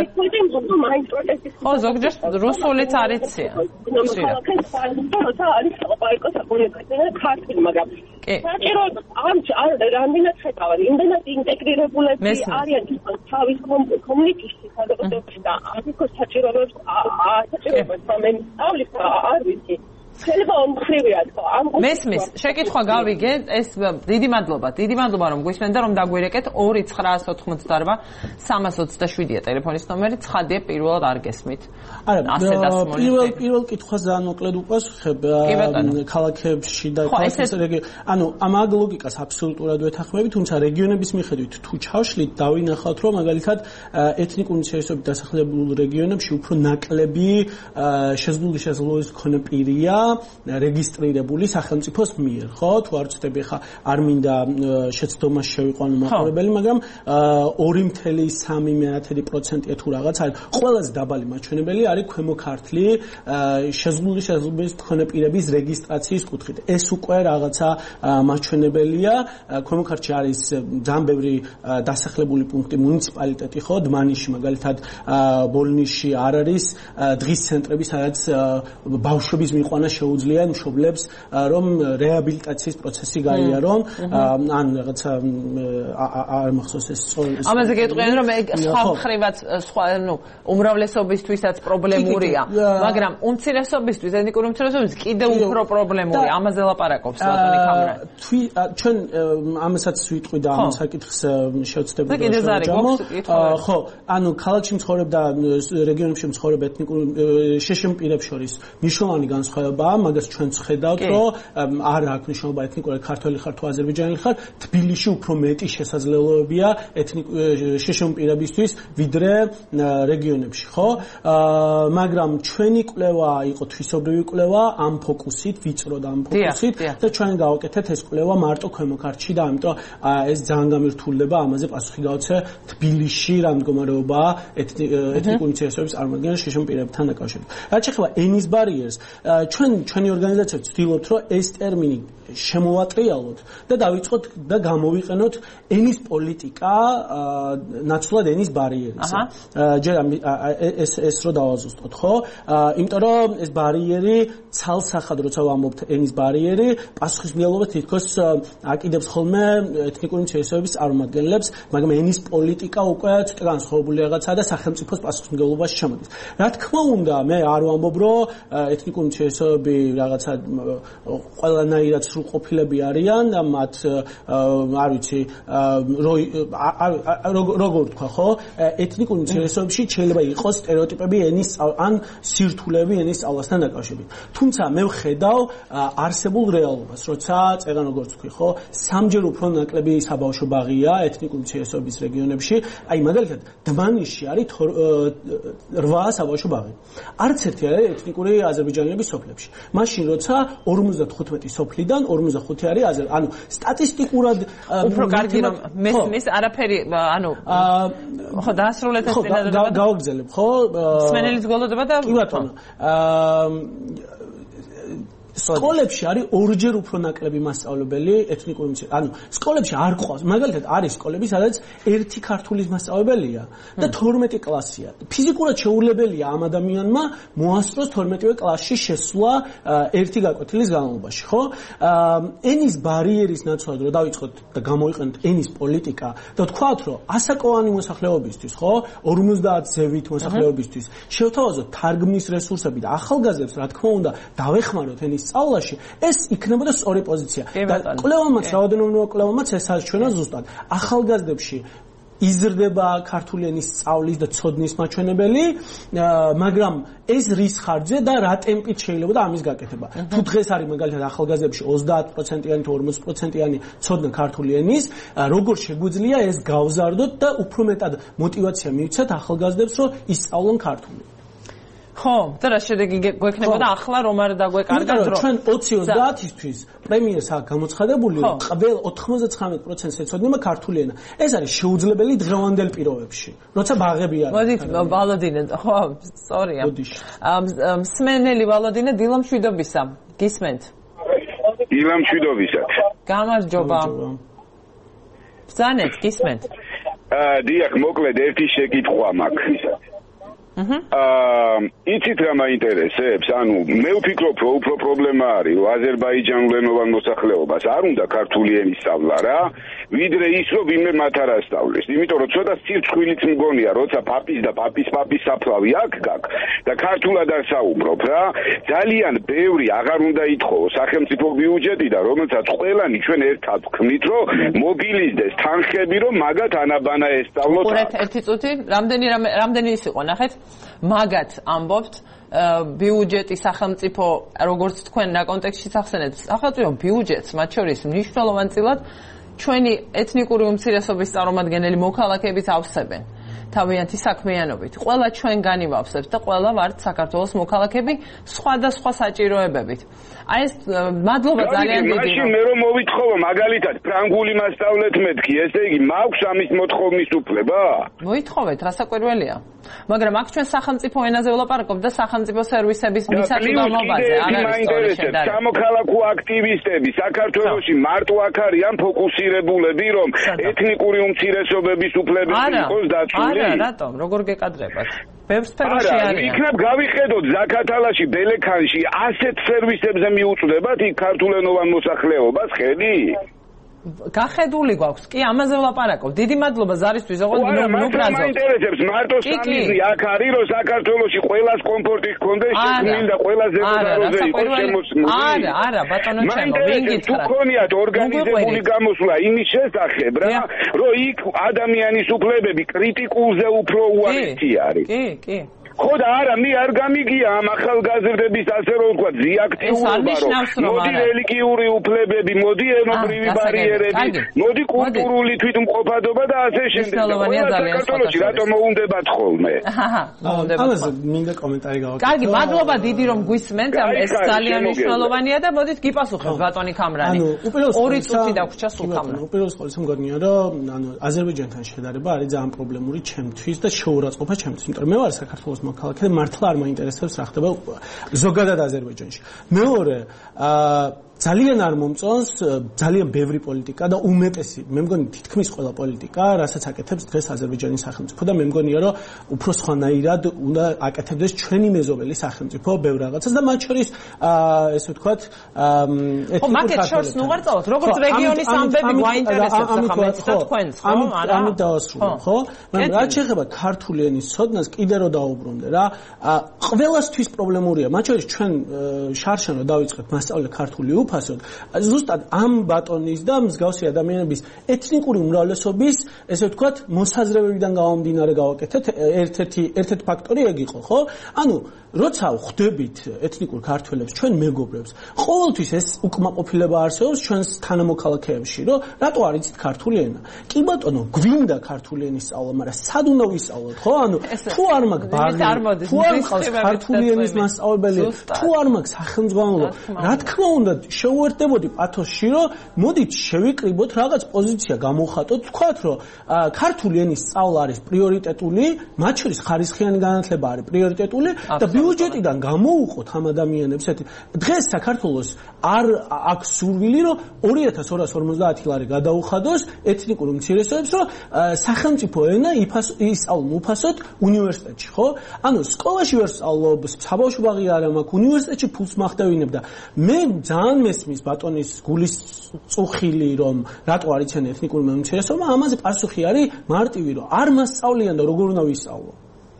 A: ხო, ზოგჯერ რუსულიც არ იციან.
G: საჭიროება ამ რამდენად ხედავენ, იმდენად ინტეგრირებულები არიან თავის კომუნიკაციის საზოგადოებაში და ამის საჭიროებებს საჭიროებას მომენ სწავლის არ ვიცი. შეიძლება ომხრივია თქო ამ
A: მესმის შეკითხვა გავიგე ეს დიდი მადლობა დიდი მადლობა რომ გვისმენთ და რომ დაგვირეკეთ ორი ცხრაას ოთხმოცდაარბა სამას ოცდაშვიდია ტელეფონის ნომერი ცხადია პირველად არ გესმით
D: არა პირველ პირველ კითხვას ძალიან მოკლედ უპასუხებ ქალაქებში და ქალაქის რეგიონებში ანუ ამ აგ ლოგიკას აბსოლუტურად ვეთანხმები თუმცა რეგიონების მიხედვით თუ ჩავშლით დავინახავთ რომ მაგალითად ეთნიკური უმცირესობებით დასახლებულ რეგიონებში უფრო ნაკლები შეზღუდული შესაძლებლობის მქონე პირია რეგისტრირებული სახელმწიფოს მიერ, ხო? თუ არ ვწდები ხა არ მინდა შეცდომას შევიყვანო მაყურებელი, მაგრამ ორი წელი სამი პროცენტია თუ რაღაც არის. ყველაზე დაბალი მაჩვენებელი არის ქვემო ქართლი შეზღუდული შესაძლებლობის მქონე პირების რეგისტრაციის კუთხით. ეს უკვე რაღაცა მაჩვენებელია. ქვემო ქართლში არის ძალიან ბევრი დასახლებული პუნქტი, მუნიციპალიტეტი, ხო? დმანიში მაგალითად ბოლნისში არ არის დღის ცენტრები, სადაც ბავშვების მიყვანა შეუძლია მშობლებს რომ რეაბილიტაციის პროცესი გაიარონ ან რაღაცა არ მახსოვს ეს
A: ამაზე გეტყვიან რომ სხვა მხრივაც სხვა ნუ უმრავლესობისთვისაც პრობლემურია მაგრამ უმცირესობისთვის ეთნიკური უმცირესობისთვის კიდევ უფრო პრობლემურია ამაზე ლაპარაკობს ბატონი კამრა
D: ჩვენ ამასაც ვიტყვი და ამ საკითხს შევცდები ხო ანუ ქალაქში მცხოვრებ და რეგიონებში მცხოვრებ ეთნიკურ შეშემ პირებს შორის მნიშვნელოვანი განსხვავებაა მაგას ჩვენც ხედავთ რომ არ აქვს მნიშვნელობა ეთნიკური ქართველი ხარ თუ აზერბაიჯანელი ხარ თბილისში უფრო მეტი შესაძლებლობებია ეთნიკური შეშემ პირებისთვის ვიდრე რეგიონებში ხო მაგრამ ჩვენი კვლევა იყო თვისობრივი კვლევა ამ ფოკუსით ვიწროდ ამ ფოკუსით და ჩვენ გავაკეთეთ ეს კვლევა მარტო ქვემო ქართლში და ამიტომ ეს ძალიან გამირთულდება ამაზე პასუხი გავცე თბილისში რა მდგომარეობაა ეთნიკური უმცირესობების წარმომადგენელ შეშემ პირებთან დაკავშირებით რაც შეეხება ენის ბარიერს ჩვენ ჩვენი ორგანიზაცია ვცდილობთ რომ ეს ტერმინი შემოვატრიალოთ და დავიწყოთ და გამოვიყენოთ ენის პოლიტიკა ნაცვლად ენის ბარიერისა. ჯერ ეს ეს რო დავაზუსტოთ, ხო? იმიტომ რომ ეს ბარიერი ცალსახად როცა ვამბობთ ენის ბარიერი, პასუხისმგებლობა თითქოს აკიდებს ხოლმე ეთნიკური უმცირესობების წარმომადგენლებს, მაგრამ ენის პოლიტიკა უკვე ცოტა განსხვავებული რაღაცაა და სახელმწიფოს პასუხისმგებლობაში შემოდის. რა თქმა უნდა, მე არ ვამბობ, რომ ეთნიკური უმცირესობები მოქალაქეები რაღაცა ყველანაირად სრულყოფილები არიან და მათ არ ვიცი როგორ თქვა ხო ეთნიკურ უმცირესობებში შეიძლება იყოს სტერეოტიპები ენის ან სირთულეები ენის სწავლასთან დაკავშირებით. თუმცა მე ვხედავ არსებულ რეალობას, როცა წერან როგორც თქვი ხო, სამჯერ უფრო ნაკლები საბავშვო ბაღია ეთნიკურ უმცირესობების რეგიონებში, აი მაგალითად დმანისში არის რვა საბავშვო ბაღი. არც ერთი არ არის ეთნიკური აზერბაიჯანელების სოფლებში. მაშინ როცა ორმოცდათხუთმეტი სოფლიდან ორმოცდახუთი არის აზერ, ანუ სტატისტიკურად
A: უფრო კარგი რომ მესმის არაფერი, ანუ ხო დაასრულეთ ეს წინადადება.
D: გავაგზავნებ ხო?
A: სმენელის გოლოდება და
D: კი ბატონო. სკოლებში არის ორჯერ უფრო ნაკლები მასწავლებელი ეთნიკური უმცირესობების. ანუ სკოლებში არ ყავს. მაგალითად არის სკოლები, სადაც ერთი ქართულის მასწავლებელია და თორმეტი კლასია. ფიზიკურად შეუძლებელია ამ ადამიანმა მოასწროს თორმეტივე კლასში შესვლა ერთი გაკვეთილის განმავლობაში, ხო? ენის ბარიერის ნაცვლად რომ დავიწყოთ და გამოიყენოთ ენის პოლიტიკა და თქვათ, რომ ასაკოვანი მოსახლეობისთვის, ხო? ორმოცდაათ ზევით მოსახლეობისთვის შევთავაზოთ თარგმნის რესურსები და ახალგაზრდებს, რა თქმა უნდა, დავეხმაროთ ენის სწავლაში, ეს იქნებოდა სწორი პოზიცია. და კვლევამაც, რაოდენობა კვლევამაც ეს არჩვენა ზუსტად. ახალგაზრდებში იზრდება ქართული ენის სწავლის და ცოდნის მაჩვენებელი, მაგრამ ეს რის ხარჯზე და რა ტემპით შეიძლება და ამის გაკეთება. თუ დღეს არის მაგალითად ახალგაზრდებში ოცდაათ პროცენტიანი თუ ორმოცი პროცენტიანი ცოდნა ქართული ენის, როგორ შეგვიძლია ეს გავზარდოთ და უფრო მეტად мотиваცია მივცეთ ახალგაზრდებს, რომ ისწავლონ ქართული.
A: ხო, და რა შედეგი გვექნებოდა ახლა რომ არ დაგვეკარგათ რომ
D: ჩვენ ოცი ოცდაათისთვის პრემიერს აქვს გამოცხადებული რომ ყველა ოთხმოცდაცხრამეტ პროცენტს ეცოდება ქართული ენა. ეს არის შეუძლებელი დღევანდელ პირობებში, როცა ბაღები არის.
A: მოდით ვალოდინე, ხო, სწორია. მსმენელი ვალოდინე დილა მშვიდობისა. გისმენთ?
H: დილა მშვიდობისა.
A: გამარჯობა. ბრძანეთ, გისმენთ?
H: აა, დიახ, მოკლედ ერთი შეკითხვა მაქვს. აა იცით რა მაინტერესებს? ანუ მე ვფიქრობ, რომ უფრო პრობლემა არის, რომ აზერბაიჯანულენოვან მოსახლეობას არ უნდა ქართული ენის სწავლა რა, ვიდრე ის, რომ ვინმე მათ არ ასწავლეს. იმიტომ რომ ცოტა სირცხვილიც მგონია, როცა პაპის და პაპის პაპის საფლავი აქ გაქვს და ქართულად არ საუბრობ რა, ძალიან ბევრი აღარ უნდა ითხოვოს სახელმწიფო ბიუჯეტიდან, რომელსაც ყველანი ჩვენ ერთად ვქმნით, რომ მობილიზდეს თანხები, რომ მაგათ ანაბანა ესწავლოთ.
A: უყურეთ ერთი წუთი, რამდენი რამდენი ის იყო, ნახეთ? მაგათ ამბობთ ბიუჯეტი სახელმწიფო როგორც თქვენ რა კონტექსტში ახსენეთ სახელმწიფო ბიუჯეტს მათ შორის მნიშვნელოვანწილად ჩვენი ეთნიკური უმცირესობის წარმომადგენელი მოქალაქეების ავსებენ თავიანთი საქმიანობით. ყველა ჩვენგანი ვავსებთ და ყველა ვართ საქართველოს მოქალაქეები სხვადასხვა საჭიროებებით. აი ეს მადლობა ძალიან დიდი.
H: მაშინ მე რომ მოვითხოვო მაგალითად ფრანგული მასწავლეთ მეთქი, ესე იგი მაქვს ამის მოთხოვნის უფლება?
A: მოითხოვეთ, რასაკვირველია. მაგრამ აქ ჩვენ სახელმწიფო ენაზე ვლაპარაკობთ და სახელმწიფო სერვისების მისაწვდომობაზე, არ არის სწორი შედარება.
H: სამოქალაქო აქტივისტები საქართველოში მარტო აქ არიან ფოკუსირებულები, რომ ეთნიკური უმცირესობების უფლებები იყოს დაცული.
A: არა, რატომ? როგორ გეკადრებათ? ბევრ სფეროში არის.
H: იქნებ გავიხედოთ ზაქათალაში, ბელექანში ასეთ სერვისებზე მიუწვდებათ იქ ქართულენოვან მოსახლეობას, ხედი?
A: გახედული გვაქვს. კი, ამაზე ვლაპარაკობ. დიდი მადლობა ზარისთვის, ოღონდ ნუბრაზო.
H: არა, მაინტერესებს მარტო სამიზნე აქ არის, რომ საქართველოში ყველას კომფორტი ჰქონდეს, შექმნილ და ყველაზე ზედაროზე იყოს შემოსული.
A: არა, არა, ბატონო ჩემო, ვინ გითხრათ?
H: თუ ქონიათ ორგანიზებული გამოსვლა იმის შესახებ, რა, რომ იქ ადამიანის უფლებები კრიტიკულზე უფრო უარესი არის.
A: კი, კი.
H: ხო და არა, მე არ გამიგია ამ ახალგაზრდების ასე რომ ვთქვა ზიაქტიურობა, რომ მოდი რელიგიური უფლებები, მოდი ენობრივი ბარიერები, მოდი კულტურული თვითმყოფადობა და ასე შემდეგ. საქართველოში რატომ მოუნდებათ ხოლმე?
D: ამაზე მინდა კომენტარი გავაკეთო.
A: კარგი, მადლობა დიდი რომ გვისმენთ, ეს ძალიან მნიშვნელოვანია და მოდით გიპასუხებთ ბატონი ქამრანი. ორი წუთი დაგვრჩა სულ ქამრანი.
D: უპირველეს ყოვლისა მგონია რომ ანუ აზერბაიჯანთან შედარება არის ძალიან პრობლემური ჩემთვის და შეურაცხყოფა ჩემთვის, იმიტომ რომ მე ვარ საქართველოს მოქალაქე მართლა არ მაინტერესებს რა ხდება ზოგადად აზერბაიჯანში. მეორე, აა ძალიან არ მომწონს ძალიან ბევრი პოლიტიკა და უმეტესი მე მგონი თითქმის ყველა პოლიტიკა რასაც აკეთებს დღეს აზერბაიჯანის სახელმწიფო და მე მგონია რომ უფრო სხვანაირად უნდა აკეთებდეს ჩვენი მეზობელი სახელმწიფო ბევრ რაღაცას და მათ შორის ესე ვთქვათ
A: ხო მაგეთ შორს ნუ ვარ წავთ როგორც რეგიონის ამბები გვაინტერესებს ახლა მე და თქვენს ხო არა
D: ამით დავასრულებ ხო მაგრამ რაც შეეხება ქართული ენის ცოდნას კიდე რომ დაუბრუნდე რა ყველასთვის პრობლემურია მათ შორის ჩვენ შარშან რომ დავიწყეთ მასწავლე ქართული უფასოდ ზუსტად ამ ბატონის და მსგავსი ადამიანების ეთნიკური უმრავლესობის ესე ვთქვათ მოსაზრებებიდან გამომდინარე გავაკეთეთ ერთ-ერთი ერთ-ერთი ფაქტორი ეგ იყო ხო ანუ როცა ხვდებით ეთნიკურ ქართველებს ჩვენ მეგობრებს ყოველთვის ეს უკმაყოფილება არსებობს ჩვენს თანამოქალაქეებში რომ რატო არ იცით ქართული ენა კი ბატონო გვინდა ქართული ენის სწავლა მაგრამ სად უნდა ვისწავლოთ ხო ანუ თუ არ მაქვს ბაღი თუ არ მყავს ქართული ენის მასწავლებელი თუ არ მაქვს სახელმძღვანელო რა თქმა უნდა შეუერთდებოდი პათოსში რომ მოდით შევიკრიბოთ რაღაც პოზიცია გამოვხატოთ თქვათ რომ ქართული ენის სწავლა არის პრიორიტეტული მათ შორის ხარისხიანი განათლება არის პრიორიტეტული და ბიუჯეტიდან გამოუყოთ ამ ადამიანებს ეს დღეს საქართველოს არ აქვს სურვილი რომ ორი ათას ორას ორმოცდაათი ლარი გადაუხადოს ეთნიკურ უმცირესობებს რომ სახელმწიფო ენა ისწავლონ უფასოდ უნივერსიტეტში ხო ანუ სკოლაში ვერ სწავლობ საბავშვო ბაღი არ მაქვს უნივერსიტეტში ფულს მახდევინებ და მე ძალიან მესმის ბატონის გულის წუხილი რომ რატო არ იციან ეთნიკური უმცირესობა ამაზე პასუხი არის მარტივი რომ არ მასწავლიან და როგორ უნდა ვისწავლო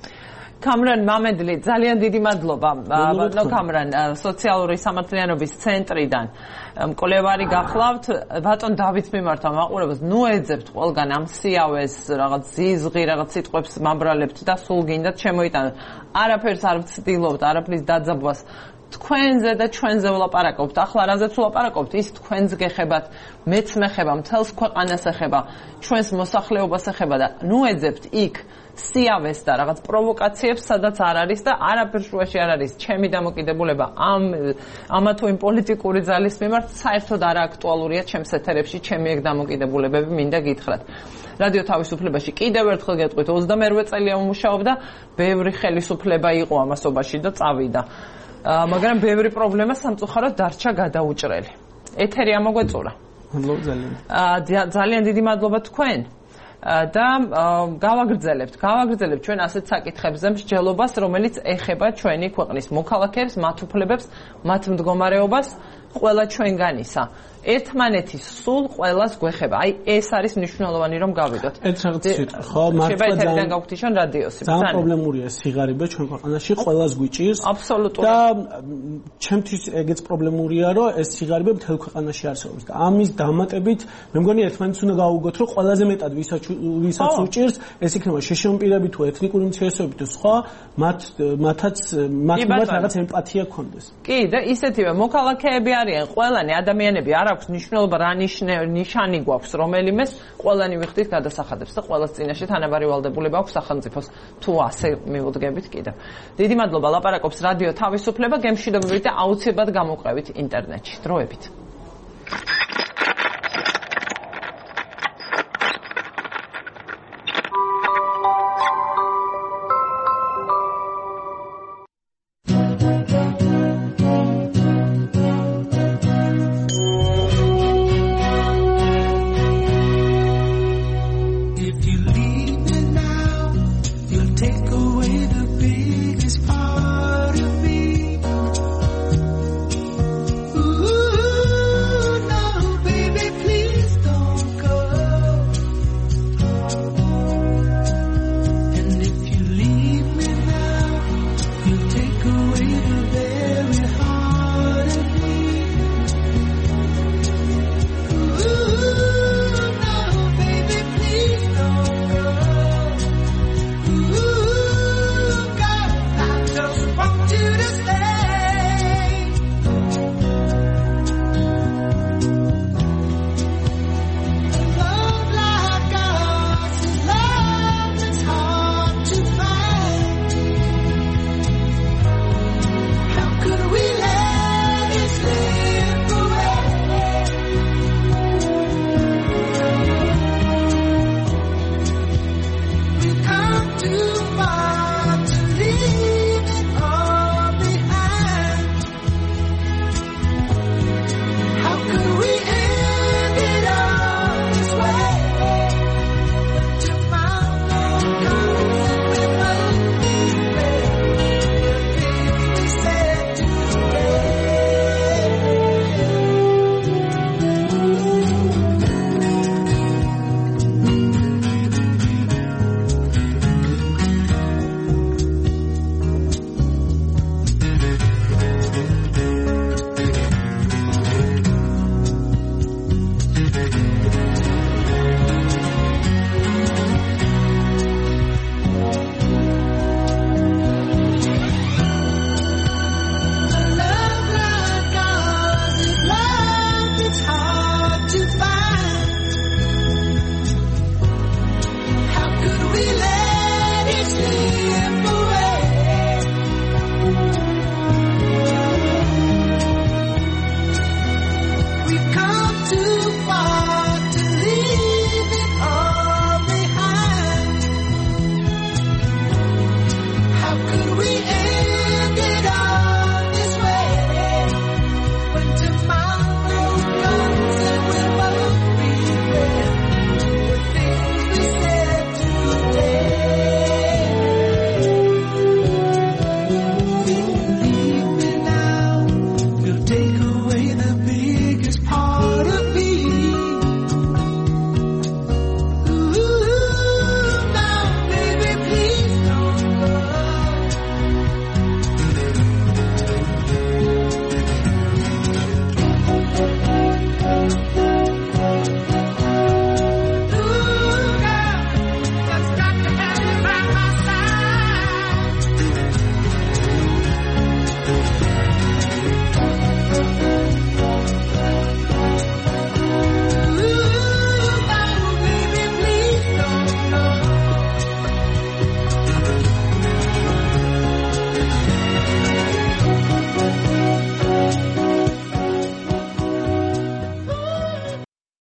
A: კამრან მამედლი ძალიან დიდი მადლობა ბატონო კამრან სოციალური სამართლიანობის ცენტრიდან მკვლევარი გახლავთ ბატონ დავით მიმართა მაყურებელს ნუ ეძებთ ყველგან ამ სიავეს რაღაც ზიზღი რაღაც სიტყვებს მაბრალებთ და სულ გინდათ შემოიტანოთ არაფერს არ ვცდილობთ არაფრის დაძაბვას თქვენზე და ჩვენზე ვლაპარაკობთ ახლა რაზეც ვლაპარაკობთ ის თქვენს გეხებათ მეც მეხება მთელს ქვეყანას ეხება ჩვენს მოსახლეობას ეხება და ნუ ეძებთ იქ სიავეს და რაღაც პროვოკაციებს სადაც არ არის და არაფერ შუაში არ არის ჩემი დამოკიდებულება ამ ამა თუ იმ პოლიტიკური ძალის მიმართ საერთოდ არ აქტუალურია ჩემს ეთერებში ჩემი ეგ დამოკიდებულებები მინდა გითხრათ რადიო თავისუფლებაში კიდევ ერთხელ გეტყვით ოცდამეორვე წელია ვმუშაობდა ბევრი ხელისუფლება იყო ამასობაში და წავიდა მაგრამ ბევრი პრობლემა სამწუხაროდ დარჩა გადაუჭრელი ეთერი ამოგვეწურა
D: მადლობა ძალიან
A: ძალიან დიდი მადლობა თქვენ და გავაგრძელებთ გავაგრძელებთ ჩვენ ასეთ საკითხებზე მსჯელობას რომელიც ეხება ჩვენი ქვეყნის მოქალაქეებს მათ უფლებებს მათ მდგომარეობას ყველა ჩვენგანისა ერთმანეთის სულ ყველას გვეხება აი ეს არის მნიშვნელოვანი რომ გავიგოთ
D: ერთ რაღაც სიტყვა ხო მართლა
A: ძალიან გავგვთიშონ რადიოსი
D: ძალიან პრობლემურია სიღარიბე ჩვენ ქვეყანაში ყველას გვიჭირს
A: აბსოლუტურად
D: და ჩემთვის ეგეც პრობლემურია რომ ეს სიღარიბე მთელ ქვეყანაში არსებობს და ამის დამატებით მე მგონი ერთმანეთს უნდა გავუგოთ რომ ყველაზე მეტად ვისაც ვისაც უჭირს ეს იქნება შეშემპირები თუ ეთნიკური უმცირესობები თუ სხვა მათ მათაც მათ მათ რაღაც ემპათია ქონდეს
A: კი და ისეთივე მოქალაქეები არიან ყველანი ადამიანები არ აქვს ნიშნულობა რა ნიშანი გვაქვს რომელიმეს ყველანი ვიხდით გადასახადებს და ყველას წინაშე თანაბარი ვალდებულება აქვს სახელმწიფოს თუ ასე მივუდგებით კიდევ დიდი მადლობა ლაპარაკობს რადიო თავისუფლება გემშვიდობებით და აუცილებლად გამოყევით ინტერნეტში დროებით